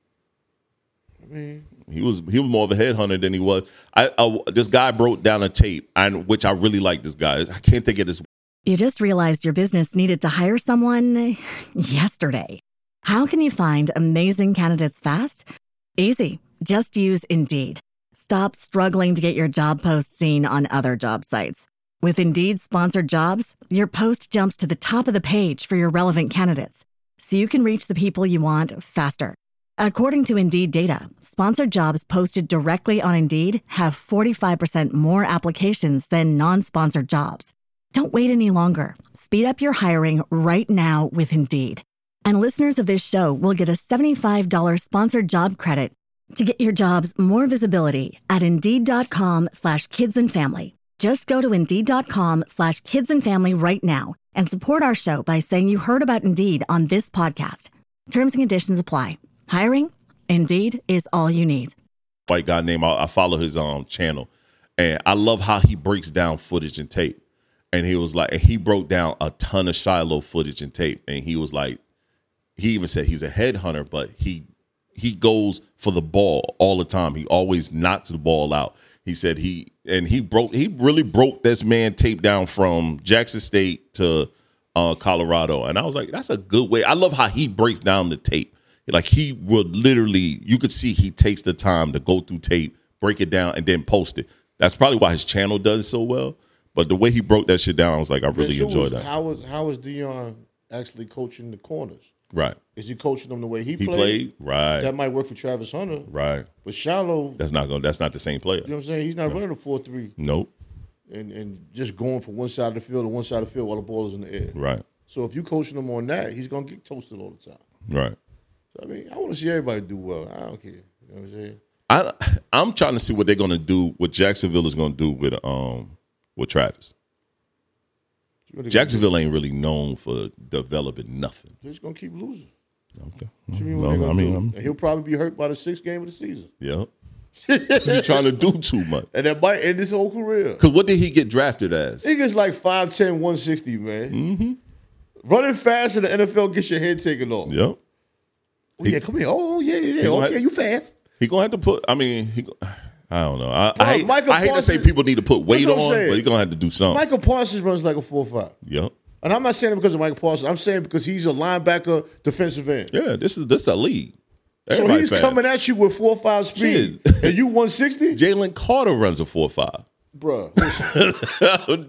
I mean, he was more of a headhunter than he was. This guy broke down a tape, which I really like. This guy, I can't think of this. You just realized your business needed to hire someone yesterday. How can you find amazing candidates fast? Easy. Just use Indeed. Stop struggling to get your job post seen on other job sites. With Indeed sponsored jobs, your post jumps to the top of the page for your relevant candidates, so you can reach the people you want faster. According to Indeed data, sponsored jobs posted directly on Indeed have 45% more applications than non-sponsored jobs. Don't wait any longer. Speed up your hiring right now with Indeed. And listeners of this show will get a $75 sponsored job credit to get your jobs more visibility at Indeed.com/kidsandfamily. Just go to Indeed.com/kidsandfamily right now and support our show by saying you heard about Indeed on this podcast. Terms and conditions apply. Hiring? Indeed is all you need. White guy named, I follow his channel, and I love how he breaks down footage and tape. And he was like, and he broke down a ton of Shiloh footage and tape. And he was like, he even said he's a headhunter, but he goes for the ball all the time. He always knocks the ball out. He said he really broke this man tape down from Jackson State to Colorado. And I was like, that's a good way. I love how he breaks down the tape. Like he would literally, you could see he takes the time to go through tape, break it down, and then post it. That's probably why his channel does so well. But the way he broke that shit down, I was like, I really enjoyed that. How was Deion actually coaching the corners? Right. Is he coaching them the way he played? Right. That might work for Travis Hunter. Right. But Shiloh, That's not the same player. you know what I'm saying? He's not running a 4-3 Nope. and just going from one side of the field to one side of the field while the ball is in the air. Right. So if you coaching him on that, he's gonna get toasted all the time. Right. So I mean, I want to see everybody do well. I don't care. You know what I'm saying? I'm trying to see what they're gonna do, what Jacksonville is gonna do with Travis. Jacksonville ain't really known for developing nothing. They're just gonna keep losing. Okay. What you mean what they gonna do? And he'll probably be hurt by the 6th game of the season. Yeah. He's trying to do too much. And that might end his whole career. Because what did he get drafted as? He gets like 5'10", 160, man. Mm-hmm. Running fast in the NFL gets your head taken off. Yep. Oh, yeah, come here. Oh, yeah. Okay, you fast. He gonna have to put. I mean, I don't know. I hate to say Parsons- people need to put weight That's on, what I'm saying. but he's gonna have to do something. Michael Parsons runs like a 4.5. Yep. And I'm not saying it because of Michael Parsons. I'm saying because he's a linebacker, defensive end. Yeah, this is the league. So Everybody he's fast. coming at you with 4.5 speed, Shit. and you 160, Jalen Carter runs a 4.5. bruh.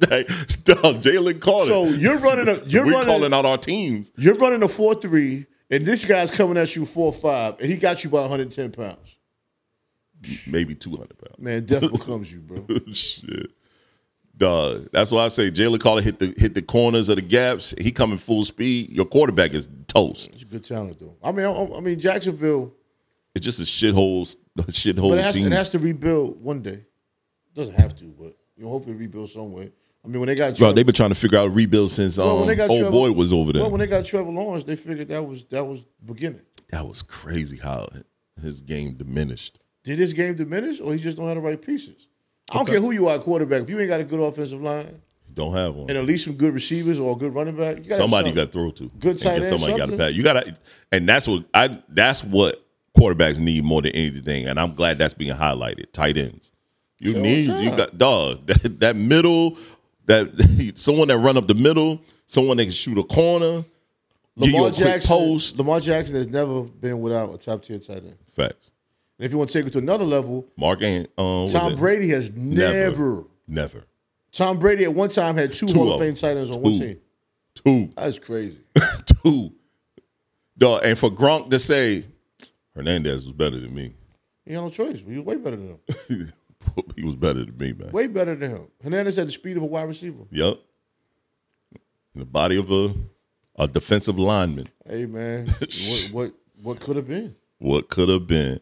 Dog, Jalen Carter. So you're running a We're calling out our teams. You're running a 4.3, And this guy's coming at you 4'5", and he got you by 110 pounds. Maybe 200 pounds. Man, death becomes you, bro. Shit. Dog. That's why I say Jalen Carter hit the corners of the gaps. He coming full speed. Your quarterback is toast. It's a good talent, though. I mean, Jacksonville. It's just a shithole But team. it has to rebuild one day. It doesn't have to, but hopefully rebuild some way. I mean, when they got Bro, they've been trying to figure out a rebuild since boy was over there. Well, when they got Trevor Lawrence, they figured that was beginning. That was crazy how his game diminished. Did his game diminish, or he just don't have the right pieces? I don't care who you are, quarterback. If you ain't got a good offensive line, don't have one, and at least some good receivers or a good running back, you somebody got to throw to. Good tight end. Somebody got to pass. You got to, and that's what quarterbacks need more than anything. And I'm glad that's being highlighted. Tight ends. You got that middle, that someone that run up the middle, someone that can shoot a corner. Lamar Jackson has never been without a top tier tight end. Facts. And if you want to take it to another level, Tom Brady has never. Tom Brady at one time had two Hall of Fame tight ends on one team. Two. That's crazy. Two. Dog, and for Gronk to say Hernandez was better than me. He had no choice. He was way better than him. He was better than me, man. Way better than him. Hernandez had the speed of a wide receiver. Yep. In the body of a defensive lineman. Hey, man. What could have been? What could have been?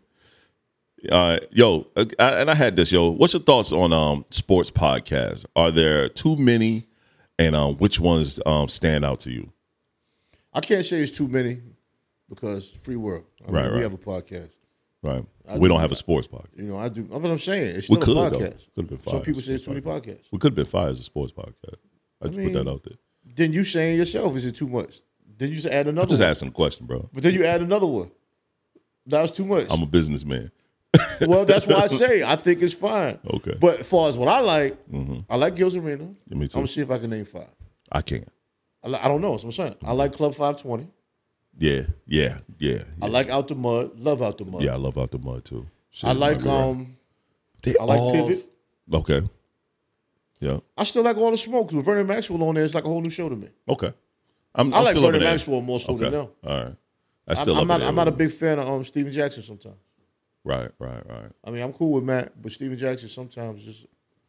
I had this, What's your thoughts on sports podcasts? Are there too many, and which ones stand out to you? I can't say it's too many because free world. We have a podcast. Right. We don't have a sports podcast. I do. That's what I'm saying. It's still a podcast. Could have been five. Some people say it's too many podcasts. We could have been five as a sports podcast. I just put that out there. Then you saying yourself, is it too much? Then you just add another one. I'm just asking a question, bro. But then you add another one. That was too much. I'm a businessman. Well, that's why I say I think it's fine. Okay. But as far as what I like, I like Gil's Arena. Me too. I'm going to see if I can name five. I can't. I don't know. That's what I'm saying. I like Club 520. Yeah. I like Out the Mud. Love Out the Mud. Yeah, I love Out the Mud too. Shit, I like Pivot. Okay. Yeah. I still like All the Smoke because with Vernon Maxwell on there, it's like a whole new show to me. Okay. I like Vernon Maxwell more so than them. All right. I'm not a big fan of Steven Jackson sometimes. Right. I mean, I'm cool with Matt, but Steven Jackson sometimes just,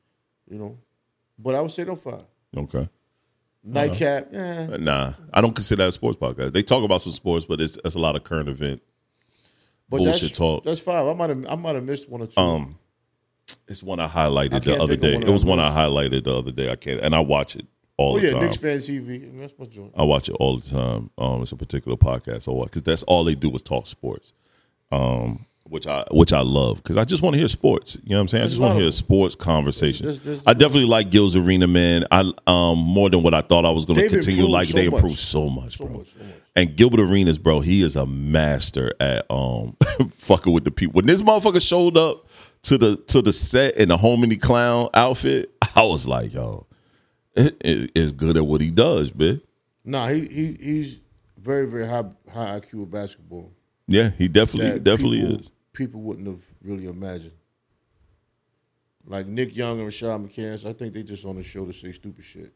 But I would say them five. Okay. Nightcap, Nah, I don't consider that a sports podcast. They talk about some sports, but it's a lot of current event bullshit talk. That's five. I might have missed one or two. It's one I highlighted the other day. It was one I highlighted the other day. I watch it all the time. Knicks Fan TV. That's my joint. I watch it all the time. It's a particular podcast because that's all they do is talk sports. Which I love because I just want to hear sports. You know what I'm saying? I just want to hear a sports conversation. I definitely like Gil's Arena, man. I more than what I thought I was going to continue. Like they improved so much, bro. And Gilbert Arenas, bro, he is a master at fucking with the people. When this motherfucker showed up to the set in the Hominy Clown outfit, I was like, yo, it is good at what he does, man. Nah, he's very, very high IQ of basketball. Yeah, he definitely is. People wouldn't have really imagined. Like Nick Young and Rashad McCants, I think they just on the show to say stupid shit.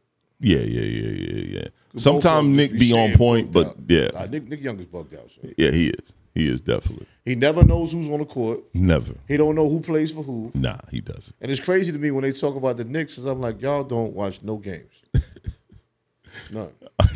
Yeah. Sometimes Nick be on point, but yeah. Nick Young is bugged out. So. Yeah, he is. He is definitely. He never knows who's on the court. Never. He don't know who plays for who. Nah, he doesn't. And it's crazy to me when they talk about the Knicks, because I'm like, y'all don't watch no games. None.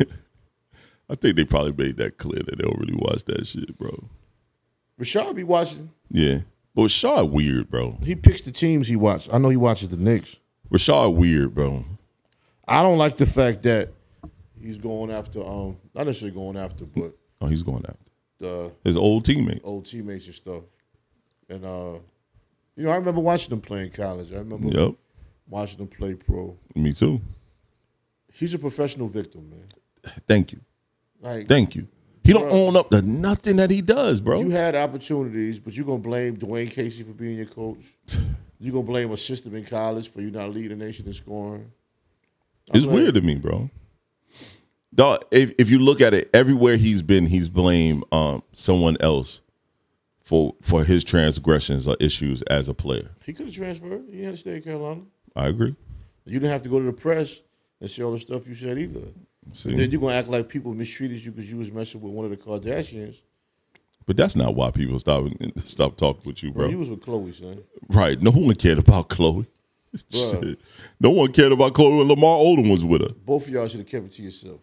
I think they probably made that clear that they don't really watch that shit, bro. Rashad be watching. Yeah. But Rashad weird, bro. He picks the teams he watches. I know he watches the Knicks. Rashad weird, bro. I don't like the fact that he's going after, not necessarily going after, but. Oh, he's going after. His old teammates. Old teammates and stuff. And, I remember watching him play in college. I remember watching him play pro. Me too. He's a professional victim, man. Thank you. Thank you. He don't own up to nothing that he does, bro. You had opportunities, but you're going to blame Dwayne Casey for being your coach. You're going to blame a system in college for you not leading the nation in scoring. It's weird to me, bro. Dog, if you look at it, everywhere he's been, he's blamed someone else for his transgressions or issues as a player. He could have transferred. He had to stay in Carolina. I agree. You didn't have to go to the press and say all the stuff you said either. See? And then you're gonna act like people mistreated you because you was messing with one of the Kardashians. But that's not why people stop talking with you, bro. Bro, you was with Khloe, son. Right. No one cared about Khloe. Shit. No one cared about Khloe when Lamar Odom was with her. Both of y'all should have kept it to yourself.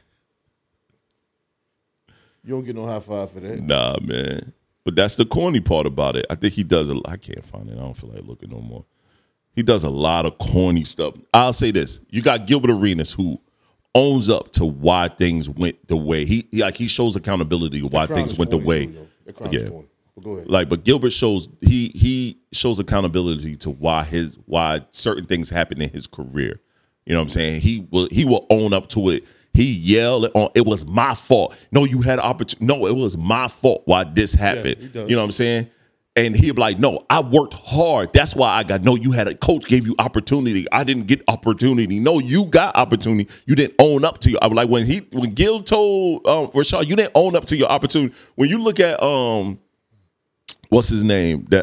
You don't get no high five for that. Nah, man. But that's the corny part about it. I think he does I can't find it. I don't feel like looking no more. He does a lot of corny stuff. I'll say this. You got Gilbert Arenas who owns up to why things went the way he shows accountability to why things went the way. Yeah. But go ahead. But Gilbert shows he shows accountability to why certain things happen in his career. You know what I'm saying? He will own up to it. He yelled on, it was my fault. No, you had opportunity. No, it was my fault why this happened. Yeah, you know what I'm saying? And he'd be like, no, I worked hard. That's why I got, no, you had a coach gave you opportunity. I didn't get opportunity. No, you got opportunity. You didn't own up to your, I was like, when Gil told Rashad, you didn't own up to your opportunity. When you look at, what's his name? The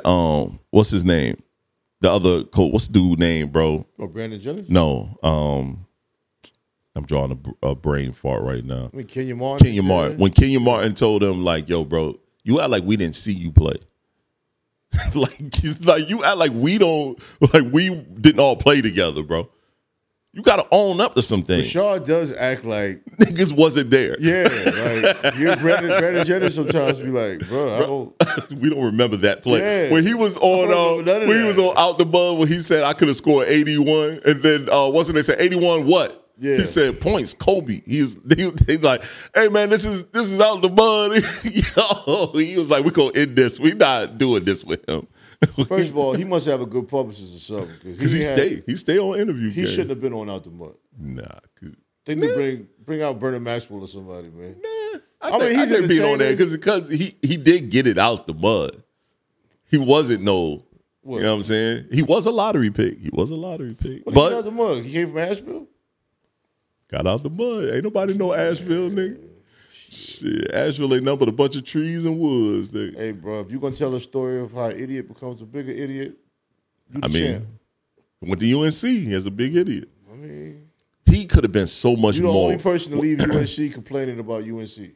other coach, what's the dude's name, bro? Oh, Brandon Jennings? No, I'm drawing a brain fart right now. I mean, Kenyon Martin. Kenyon Martin. When Kenyon Martin told him, like, yo, bro, you act like we didn't see you play. like you act like we didn't all play together, bro. You got to own up to some things. Rashad does act like niggas wasn't there. Yeah, like you Brandon Jennings sometimes be like, bro, we don't remember that play. Yeah. When he was on he was on Out the Mud when he said I could have scored 81 and then wasn't they said 81 what? Yeah. He said points, Kobe. He's like, hey man, this is Out the Mud. Yo, he was like, we're gonna end this. We're not doing this with him. First of all, he must have a good publicist or something. Because he stayed on interview. He shouldn't have been on Out the Mud. Nah. They need to bring out Vernon Maxwell or somebody, man. I mean, he's being on there because he did get it out the mud. He wasn't you know what I'm saying? He was a lottery pick. But he got out the mud. He came from Asheville? Got out the mud. Ain't nobody know Asheville, nigga. Shit, Asheville ain't nothing but a bunch of trees and woods, nigga. Hey, bro, if you're going to tell a story of how an idiot becomes a bigger idiot, champ. Went to UNC as a big idiot. I mean, he could have been so much more. You're the only person to leave UNC complaining about UNC.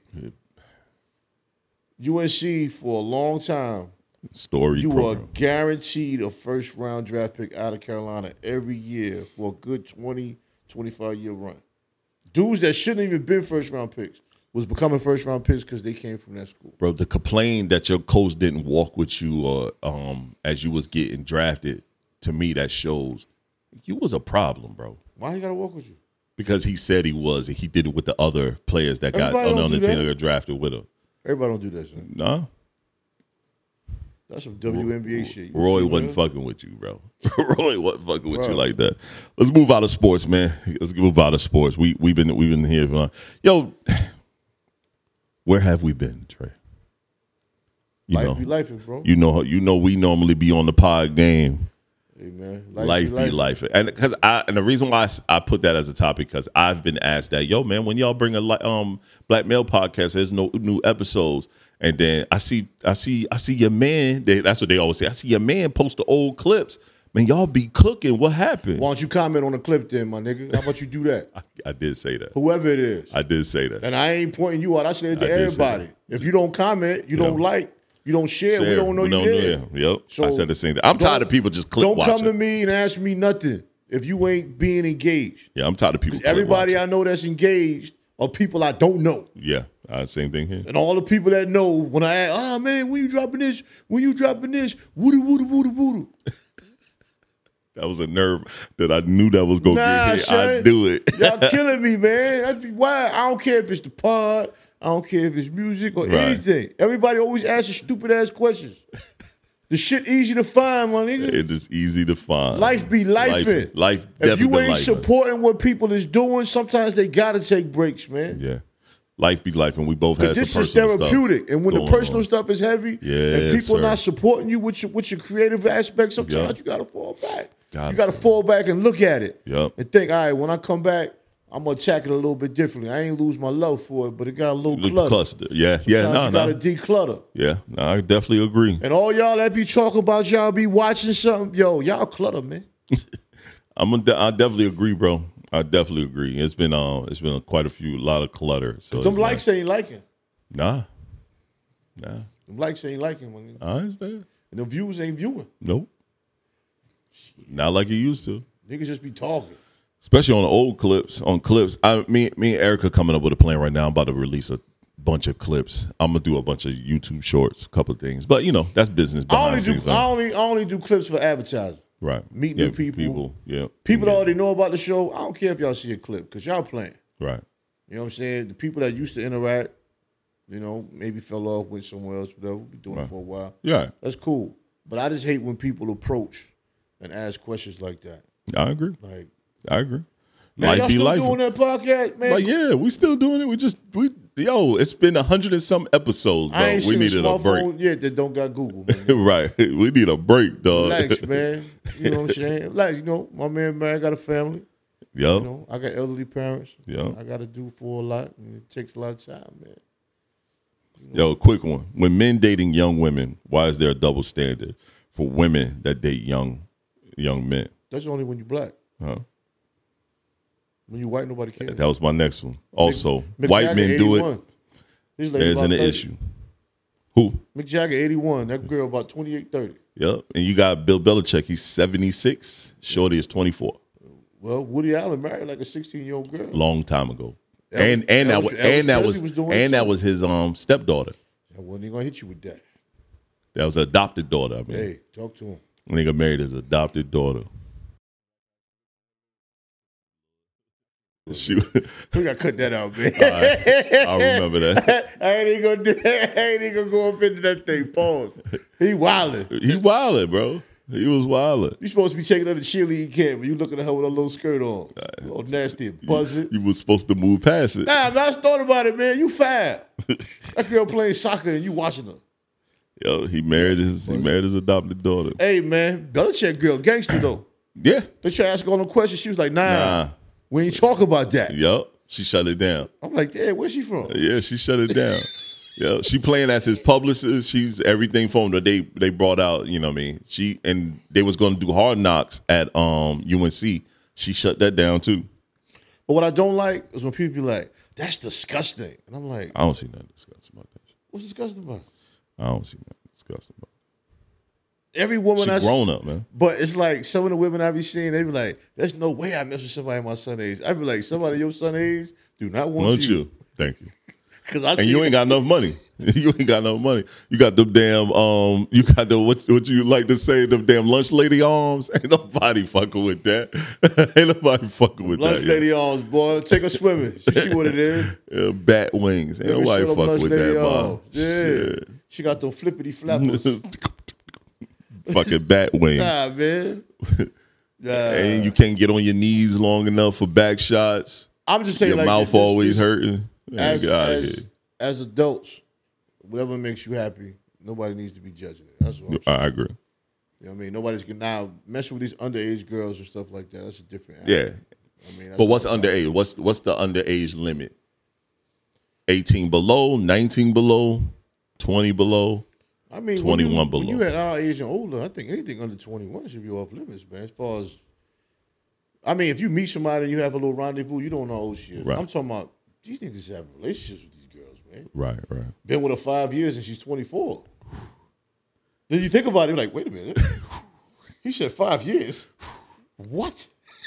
UNC, for a long time, you were guaranteed a first-round draft pick out of Carolina every year for a good 20, 25-year run. Dudes that shouldn't even been first-round picks was becoming first-round picks because they came from that school. Bro, the complaint that your coach didn't walk with you or as you was getting drafted, to me, that shows you was a problem, bro. Why he got to walk with you? Because he said he was, and he did it with the other players that got on the team that got drafted with him. Everybody don't do that, son. Nah. That's some WNBA shit. Roy wasn't fucking with you, bro. Roy wasn't fucking with you like that. Let's move out of sports, man. Let's move out of sports. We've been here for yo. Where have we been, Trey? Life be lifing, bro. You know we normally be on the pod game. Hey man, life be life, and the reason why I put that as a topic because I've been asked that, yo man, when y'all bring a Black Male Podcast, there's no new episodes, and then I see your man. That's what they always say. I see your man post the old clips. Man, y'all be cooking. What happened? Why don't you comment on the clip then, my nigga? How about you do that? I did say that. Whoever it is, I did say that, and I ain't pointing you out. I said it to everybody. If you don't comment, you don't like. You don't share. We don't know you there. Yep. So I said the same thing. I'm tired of people just click watching. Don't come to me and ask me nothing if you ain't being engaged. Yeah, I'm tired of people. Everybody I know that's engaged are people I don't know. Yeah, same thing here. And all the people that know, when I ask, oh man, when you dropping this? When you dropping this? Woodoo, woodoo, woodoo, woodoo. That was a nerve that I knew that was going to get hit. Son, I knew it. Y'all killing me, man. That's why I don't care if it's the pod. I don't care if it's music or anything. Everybody always asks stupid-ass questions. The shit easy to find, my nigga. It is easy to find. Life be lifing. Life if you ain't lifing. supporting what people is doing, sometimes they got to take breaks, man. Yeah. Life be life, and we both had some personal stuff. This is therapeutic, and when the personal stuff is heavy, and people are not supporting you with your creative aspects, sometimes you got to fall back. You got to fall back and look at it and think, all right, when I come back, I'm going to attack it a little bit differently. I ain't lose my love for it, but it got a little clutter. Yeah, sometimes you got to declutter. Yeah, I definitely agree. And all y'all that be talking about y'all be watching something, y'all clutter, man. I definitely agree, bro. I definitely agree. It's been quite a lot of clutter. So them likes ain't liking. Nah. Them likes ain't liking. When I understand. And the views ain't viewing. Nope. Not like it used to. Niggas just be talking. Especially on old clips. On clips, me and Erica coming up with a plan right now. I'm about to release a bunch of clips. I'm gonna do a bunch of YouTube shorts, a couple of things. But that's business. I only do clips for advertising. Right. Meet new people. Yeah. People that already know about the show. I don't care if y'all see a clip because y'all playing. Right. You know what I'm saying? The people that used to interact, maybe fell off, went somewhere else, whatever. We've been doing it for a while. Yeah. That's cool. But I just hate when people approach and ask questions like that. I agree. I agree. Man, y'all still doing that podcast, man? Like, yeah, we still doing it. It's been 100 and some episodes, bro. I ain't We seen needed a a break. smartphone yet that don't got Google, man. Right. We need a break, dog. Relax, man. You know what I'm saying? Like, my man, got a family. Yep. I got elderly parents. Yep. I got to do for a lot, and it takes a lot of time, man. Yo, quick one. When men dating young women, why is there a double standard for women that date young men? That's only when you black. Huh? When you white, nobody cares. That was my next one. Also, Mick white Jagger, men do 81. it. There isn't an issue. Who? Mick Jagger, 81. That girl about 28, 30. Yep. And you got Bill Belichick. He's 76. Shorty is 24. Well, Woody Allen married like a 16-year-old girl. Long time ago. Elvis That was his stepdaughter. I wasn't even gonna hit you with that. That was an adopted daughter. I mean, Hey, talk to him. When he got married his adopted daughter. We gotta cut that out, man. Right. I remember that. I ain't even gonna go up into that thing. Pause. He wildin'. He wildin', bro. He was wildin'. You supposed to be taking her to cheerleading camp, but you looking at her with a little skirt on. All nasty and buzzing. You was supposed to move past it. Nah, man, I just thought about it, man. You fat. That girl playing soccer and you watching her. Yo, he married his adopted daughter. Hey, man, Belichick girl, gangster though. Yeah. They try to ask her all them questions. She was like, nah. We ain't talk about that. Yup. She shut it down. I'm like, damn, where's she from? Yeah, she shut it down. Yeah, she playing as his publicist. She's everything from that they brought out. You know what I mean? They was going to do Hard Knocks at UNC. She shut that down too. But what I don't like is when people be like, "That's disgusting," and I'm like, I don't see nothing disgusting about that. What's disgusting about it? I don't see nothing disgusting about it. Every woman She grown up, man. But it's like some of the women I be seeing, they be like, "There's no way I mess with somebody my son age." I be like, "Somebody your son age do not want you." Thank you. And you ain't got enough money. You ain't got enough money. You got the damn you got the what you like to say, the damn lunch lady arms. Ain't nobody fucking with that. Ain't nobody fucking with lunch that. Lady arms, boy. Take her swimming. She see what it is. Bat wings. Ain't nobody fucking with that, man. Yeah. Shit. She got them flippity flappers. Fucking bat wings. Nah, man. And you can't get on your knees long enough for back shots. I'm just saying, your like, mouth always hurting. Man, as adults, whatever makes you happy, nobody needs to be judging it. That's what I'm saying. I agree. You know what I mean? Nobody's gonna now messing with these underage girls and stuff like that. That's a different Yeah. I mean, but what's underage? What's the underage limit? 18 below, 19 below, 20 below, I mean, 21 below. When you at our age and older, I think anything under 21 should be off limits, man. As far as, I mean, if you meet somebody and you have a little rendezvous, you don't know old shit. Right. I'm talking about these niggas have relationships with these girls, man. Right. Been with her 5 years and she's 24. Then you think about it, you're like, wait a minute. He said 5 years. What?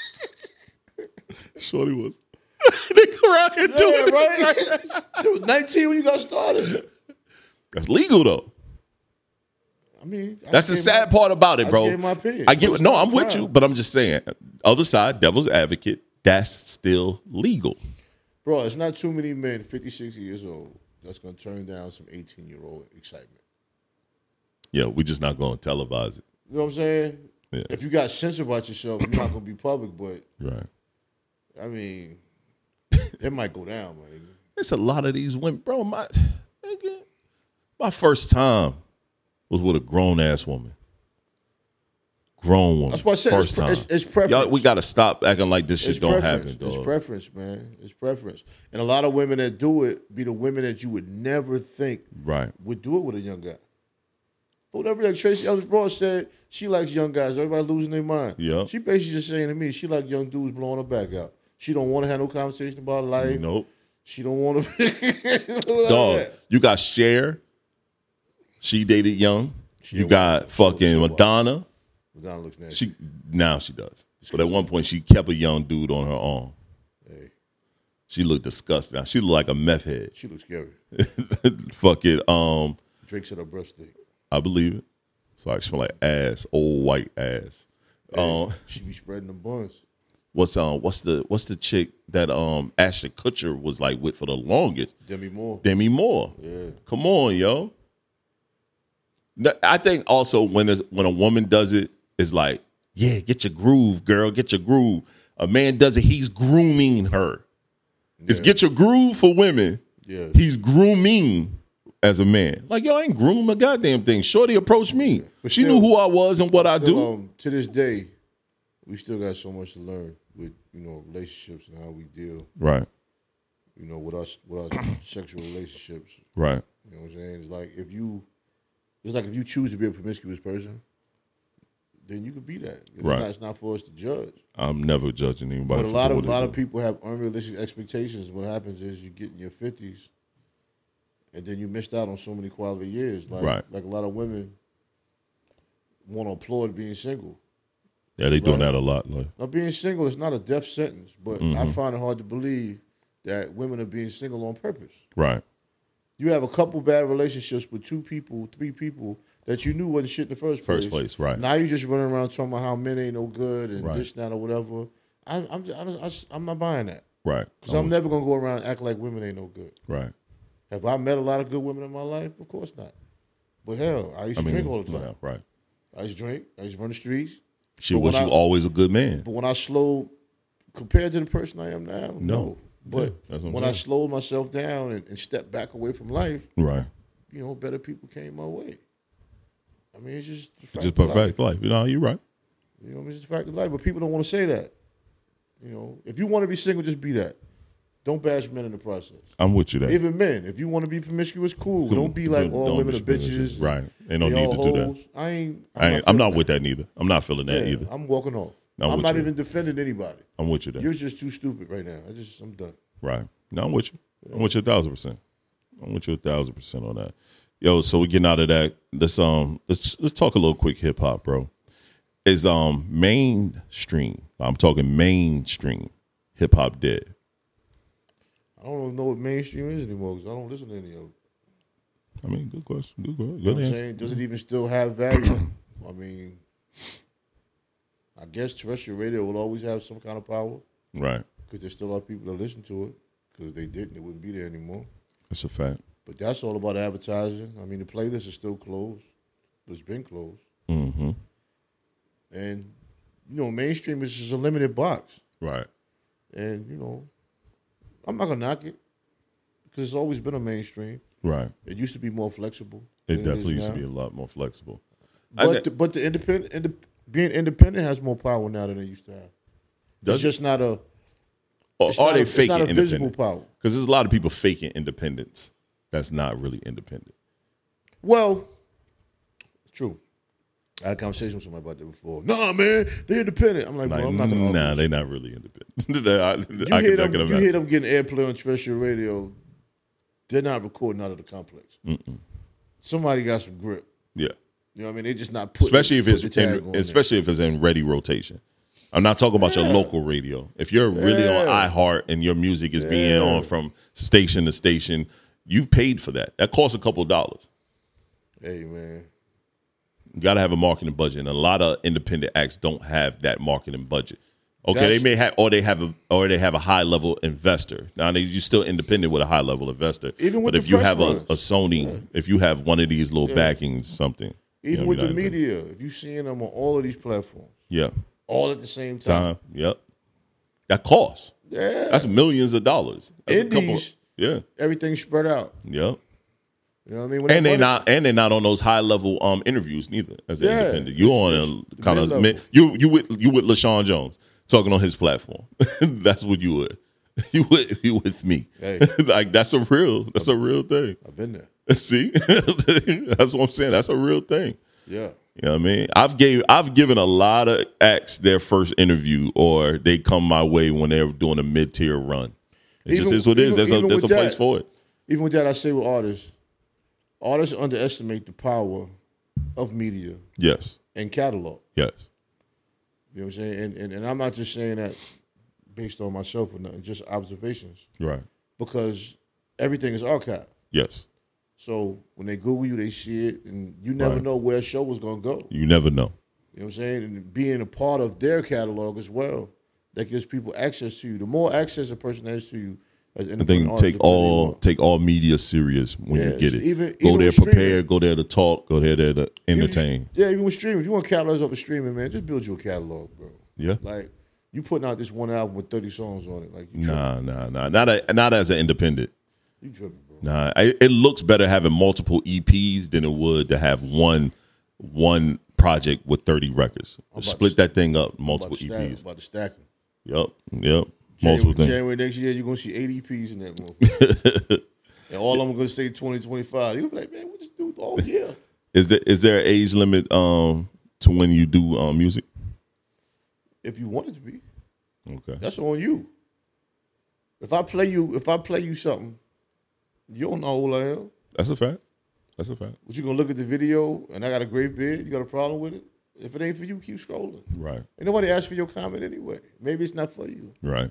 Shorty was. They come around here doing it. Right? It was 19 when you got started. That's legal though. I mean, that's the sad part about it, bro. I gave my opinion. I get. No, I'm with you, but I'm just saying. Other side, devil's advocate. That's still legal, bro. It's not too many men, 50, 60 years old, that's gonna turn down some 18-year-old excitement. Yeah, we're just not gonna televise it. You know what I'm saying? Yeah. If you got sense about yourself, you're not gonna be public. But right. I mean, it might go down, man. It's a lot of these women, bro. My first time was with a grown ass woman. Grown woman. That's what I said. First time. It's preference. Y'all, we got to stop acting like this shit don't preference. happen, dog. It's preference, man. It's preference. And a lot of women that do it be the women that you would never think would do it with a young guy. But whatever that Tracy Ellis Ross said, she likes young guys. Everybody losing their mind. Yep. She basically just saying to me, she like young dudes blowing her back out. She don't want to have no conversation about life. Nope. She don't want to. Dog, you got Cher. She dated young. You got fucking Madonna. Madonna looks nasty. Now she does. But at one point, she kept a young dude on her arm. Hey. She looked disgusting. She looked like a meth head. She looks scary. Fuck it. Drake said her breast stink. I believe it. So I smell like ass, old white ass. Hey, she be spreading the buns. What's the chick that Ashton Kutcher was like with for the longest? Demi Moore. Yeah. Come on, yo. I think also when a woman does it, it's like, yeah, get your groove, girl, get your groove. A man does it, he's grooming her. Yeah. It's get your groove for women. Yeah. He's grooming as a man. Like, yo, I ain't grooming a goddamn thing. Shorty approached me. But she knew who I was and what I do. To this day, we still got so much to learn with, relationships and how we deal. Right. With our sexual relationships. Right. You know what I'm saying? It's like if you choose to be a promiscuous person, then you could be that. Right. It's not for us to judge. I'm never judging anybody. But a lot of people have unrealistic expectations. What happens is you get in your 50s, and then you missed out on so many quality years. Like a lot of women want to applaud being single. Yeah, they doing that a lot. Like. Now, being single is not a death sentence, but I find it hard to believe that women are being single on purpose. Right. You have a couple bad relationships with 2 people, 3 people that you knew wasn't shit in the first place. Right. Now you just running around talking about how men ain't no good and this, that, or whatever. I'm not buying that. Right. Because I'm never gonna go around and act like women ain't no good. Right. Have I met a lot of good women in my life? Of course not. But hell, I used to drink all the time. Yeah, right. I used to drink. I used to run the streets. Was you always a good man? But when I slowed, compared to the person I am now, no. But when I slowed myself down and stepped back away from life, right, better people came my way. I mean, it's just the fact just perfect life. You're right. It's just the fact of life. But people don't want to say that. If you want to be single, just be that. Don't bash men in the process. I'm with you there. Even men, if you want to be promiscuous, cool. Don't be like all women are bitches. Right. Ain't no need to do that. I'm not with that neither. I'm not feeling that either. I'm walking off. I'm not even defending anybody. I'm with you there. You're just too stupid right now. I'm done. Right. No, I'm with you. I'm with you 1,000%. I'm with you 1,000% on that. Yo, so we're getting out of that. Let's talk a little quick hip hop, bro. Is mainstream? I'm talking mainstream hip hop dead? I don't even know what mainstream is anymore because I don't listen to any of it. I mean, good question. Good You know what I'm saying? Does it even still have value? I mean, I guess terrestrial radio will always have some kind of power. Right. Because there still are people that listen to it. Because if they didn't, it wouldn't be there anymore. That's a fact. But that's all about advertising. I mean, the playlist is still closed. It's been closed. Mm-hmm. And, mainstream is just a limited box. Right. And, I'm not going to knock it. Because it's always been a mainstream. Right. It used to be more flexible. It definitely used to be a lot more flexible. But the independent, being independent has more power now than it used to have. It's just not a. Are they faking it's not a visible independent? power. Because there's a lot of people faking independence. That's not really independent. Well, it's true. I had a conversation with somebody about that before. Nah, man, they're independent. I'm like, bro, I'm not going to argue. Nah, they're not really independent. You hear them getting airplay on terrestrial radio. They're not recording out of the complex. Mm-mm. Somebody got some grip. Yeah. You know what I mean? They just not putting especially if it's in ready rotation. I'm not talking about your local radio. If you're really on iHeart and your music is being on from station to station, you've paid for that. That costs a couple of dollars. Hey, man. You got to have a marketing budget, and a lot of independent acts don't have that marketing budget. Okay, they may have, or they have a high level investor. Now you're still independent with a high level investor. But if you have a Sony, if you have one of these little backings, something. Even with the media, if you're seeing them on all of these platforms, all at the same time. Yep, that costs. Yeah, that's millions of dollars. That's Indies, everything's spread out. Yep. You know what I mean? And they're not on those high level interviews neither as an independent. You on a kind of you with LaShawn Jones talking on his platform. That's what you would. You with me. Hey. Like that's a real thing. I've been there. See? That's what I'm saying. That's a real thing. Yeah. You know what I mean? I've given a lot of acts their first interview, or they come my way when they're doing a mid-tier run. It just is what it is. There's a place for it. Even with that, I say with artists underestimate the power of media Yes. and catalog. Yes. You know what I'm saying? And I'm not just saying that based on myself or nothing, just observations. Right. Because everything is archived. Yes. So when they Google you, they see it, and you never know where a show was going to go. You never know. You know what I'm saying? And being a part of their catalog as well, that gives people access to you. The more access a person has to you, as an I think take all media serious when you get it. Even go there prepared, streaming. Go there to talk, go there to entertain. Even with streaming, if you want catalogs off of streaming, man, just build you a catalog, bro. Yeah. Like, you putting out this one album with 30 songs on it. Like, you Nah. Not as an independent. You tripping, bro. Nah, it looks better having multiple EPs than it would to have one project with 30 records. Split that thing up, multiple EPs. About to stack them. Yep. Multiple things. January next year, you're going to see 8 EPs in that motherfucker. And all of them are going to say 2025. You're going to be like, man, what this dude all year? Is there an age limit to when you do music? If you want it to be. Okay. That's on you. If I play you something, you don't know how old I am. That's a fact. But you gonna look at the video and I got a great beard, you got a problem with it? If it ain't for you, keep scrolling. Right. Ain't nobody asked for your comment anyway. Maybe it's not for you. Right.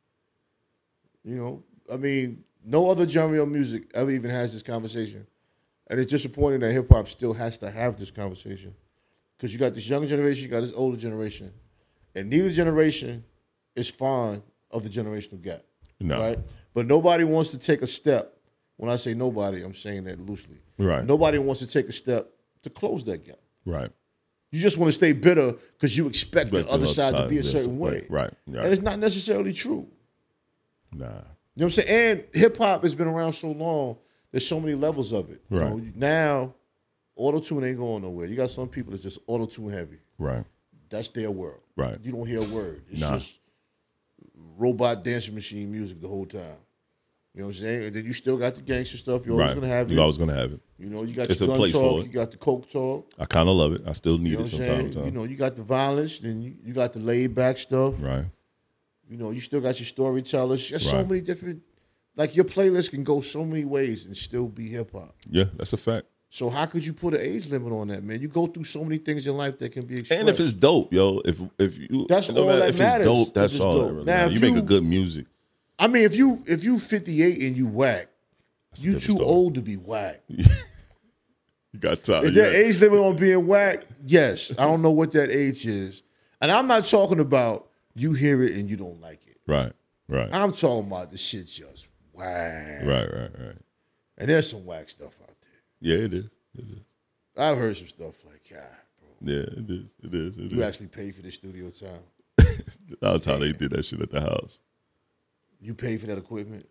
You know, I mean, no other genre of music ever even has this conversation. And it's disappointing that hip hop still has to have this conversation. Because you got this younger generation, you got this older generation. And neither generation is fond of the generational gap. No. Right? But nobody wants to take a step. When I say nobody, I'm saying that loosely. Right. Nobody wants to take a step to close that gap. Right. You just want to stay bitter because you expect the other side to be a certain way. Right. And it's not necessarily true. Nah. You know what I'm saying? And hip-hop has been around so long, there's so many levels of it. Right. You know, now, auto-tune ain't going nowhere. You got some people that's just auto-tune heavy. Right. That's their world. Right. You don't hear a word. It's just robot dancing machine music the whole time. You know what I'm saying? And then you still got the gangster stuff. You're always going to have it. You're always going to have it. You know, you got It's your a gun place for talk, it. you got the coke talk. I kind of love it. I still need You know it what I'm saying? sometimes. You know, you got the violence, then you got the laid back stuff. Right. You know, you still got your storytellers. There's so Right. many different, like your playlist can go so many ways and still be hip hop. Yeah, that's a fact. So how could you put an age limit on that, man? You go through so many things in life that can be expressed. And if it's dope, yo, if you That's all that if matters. it's dope, that's If it's all dope. that really Now, matters. if You make you- a good music. I mean, if you 58 and you whack, That's a you different too story. old to be whack. You got time. Is there age limit on being whack? Yes. I don't know what that age is. And I'm not talking about you hear it and you don't like it. Right. I'm talking about the shit just whack. Right. And there's some whack stuff out there. Yeah, it is. I've heard some stuff like, God, bro. Yeah, it is. You actually pay for the studio time. That's how they did that shit at the house. You pay for that equipment.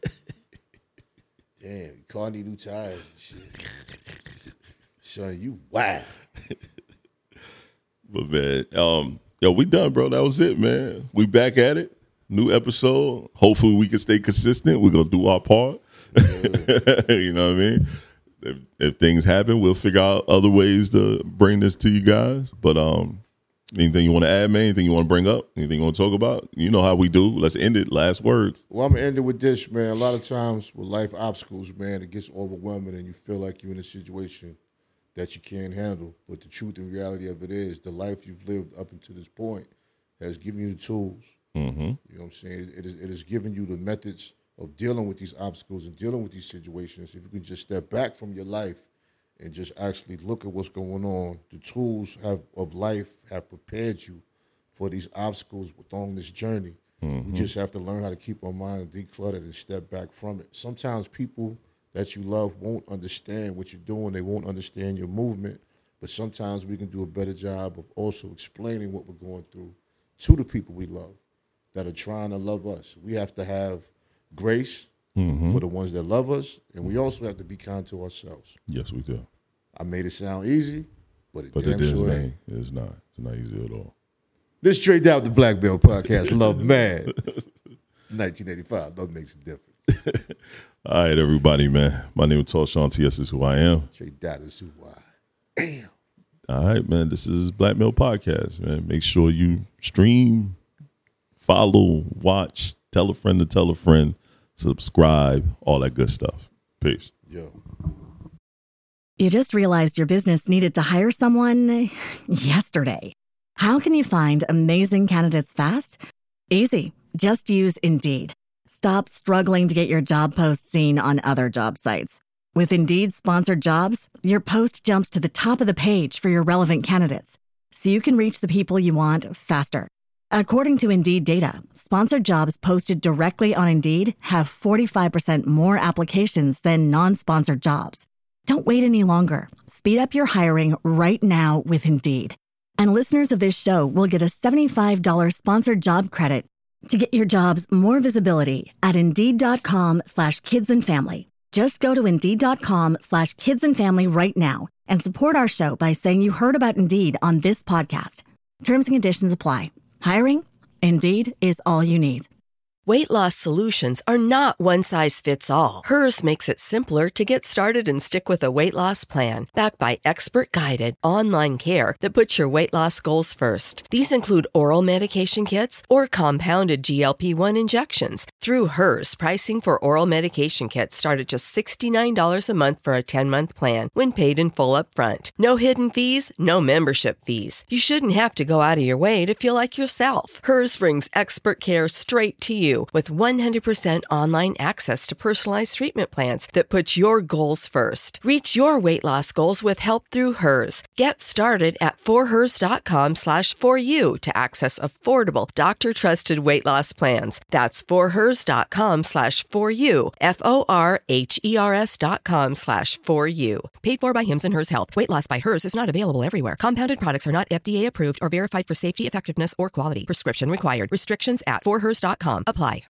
Damn, car need new tires and shit. Son, you whack. But man, yo, we done, bro. That was it, man. We back at it. New episode. Hopefully we can stay consistent. We're gonna do our part. You know what I mean? If things happen, we'll figure out other ways to bring this to you guys. But anything you want to add, man? Anything you want to bring up? Anything you want to talk about? You know how we do. Let's end it. Last words. Well, I'm going to end it with this, man. A lot of times with life obstacles, man, it gets overwhelming and you feel like you're in a situation that you can't handle. But the truth and reality of it is the life you've lived up until this point has given you the tools. Mm-hmm. You know what I'm saying? It has given you the methods of dealing with these obstacles and dealing with these situations. If you can just step back from your life and just actually look at what's going on, the tools of life have prepared you for these obstacles along this journey. We just have to learn how to keep our mind decluttered and step back from it. Sometimes people that you love won't understand what you're doing. They won't understand your movement. But sometimes we can do a better job of also explaining what we're going through to the people we love that are trying to love us. We have to have grace for the ones that love us, and we also have to be kind to ourselves. Yes, we do. I made it sound easy, but it But damn it is, sure man. ain't. It's not. It's not easy at all. This Straight Out the Black Belt Podcast, Love Mad, 1985. Love makes a difference. All right, everybody, man. My name is Tarshawn T.S. is who I am. Straight Out is who I am. All right, man. This is Black Male Podcast, man. Make sure you stream, follow, watch, tell a friend, subscribe, all that good stuff. Peace. Yo. You just realized your business needed to hire someone yesterday. How can you find amazing candidates fast? Easy. Just use Indeed. Stop struggling to get your job post seen on other job sites. With Indeed sponsored jobs, your post jumps to the top of the page for your relevant candidates, so you can reach the people you want faster. According to Indeed data, sponsored jobs posted directly on Indeed have 45% more applications than non-sponsored jobs. Don't wait any longer. Speed up your hiring right now with Indeed. And listeners of this show will get a $75 sponsored job credit to get your jobs more visibility at Indeed.com/kidsandfamily. Just go to Indeed.com/kidsandfamily right now and support our show by saying you heard about Indeed on this podcast. Terms and conditions apply. Hiring? Indeed is all you need. Weight loss solutions are not one size fits all. Hers makes it simpler to get started and stick with a weight loss plan backed by expert-guided online care that puts your weight loss goals first. These include oral medication kits or compounded GLP-1 injections. Through Hers, pricing for oral medication kits start at just $69 a month for a 10-month plan when paid in full up front. No hidden fees, no membership fees. You shouldn't have to go out of your way to feel like yourself. Hers brings expert care straight to you with 100% online access to personalized treatment plans that put your goals first. Reach your weight loss goals with help through Hers. Get started at forhers.com/4u to access affordable, doctor-trusted weight loss plans. That's forhers.com/4u, forhers.com/4u. Paid for by Hims and Hers Health. Weight loss by Hers is not available everywhere. Compounded products are not FDA approved or verified for safety, effectiveness, or quality. Prescription required. Restrictions at forhers.com apply.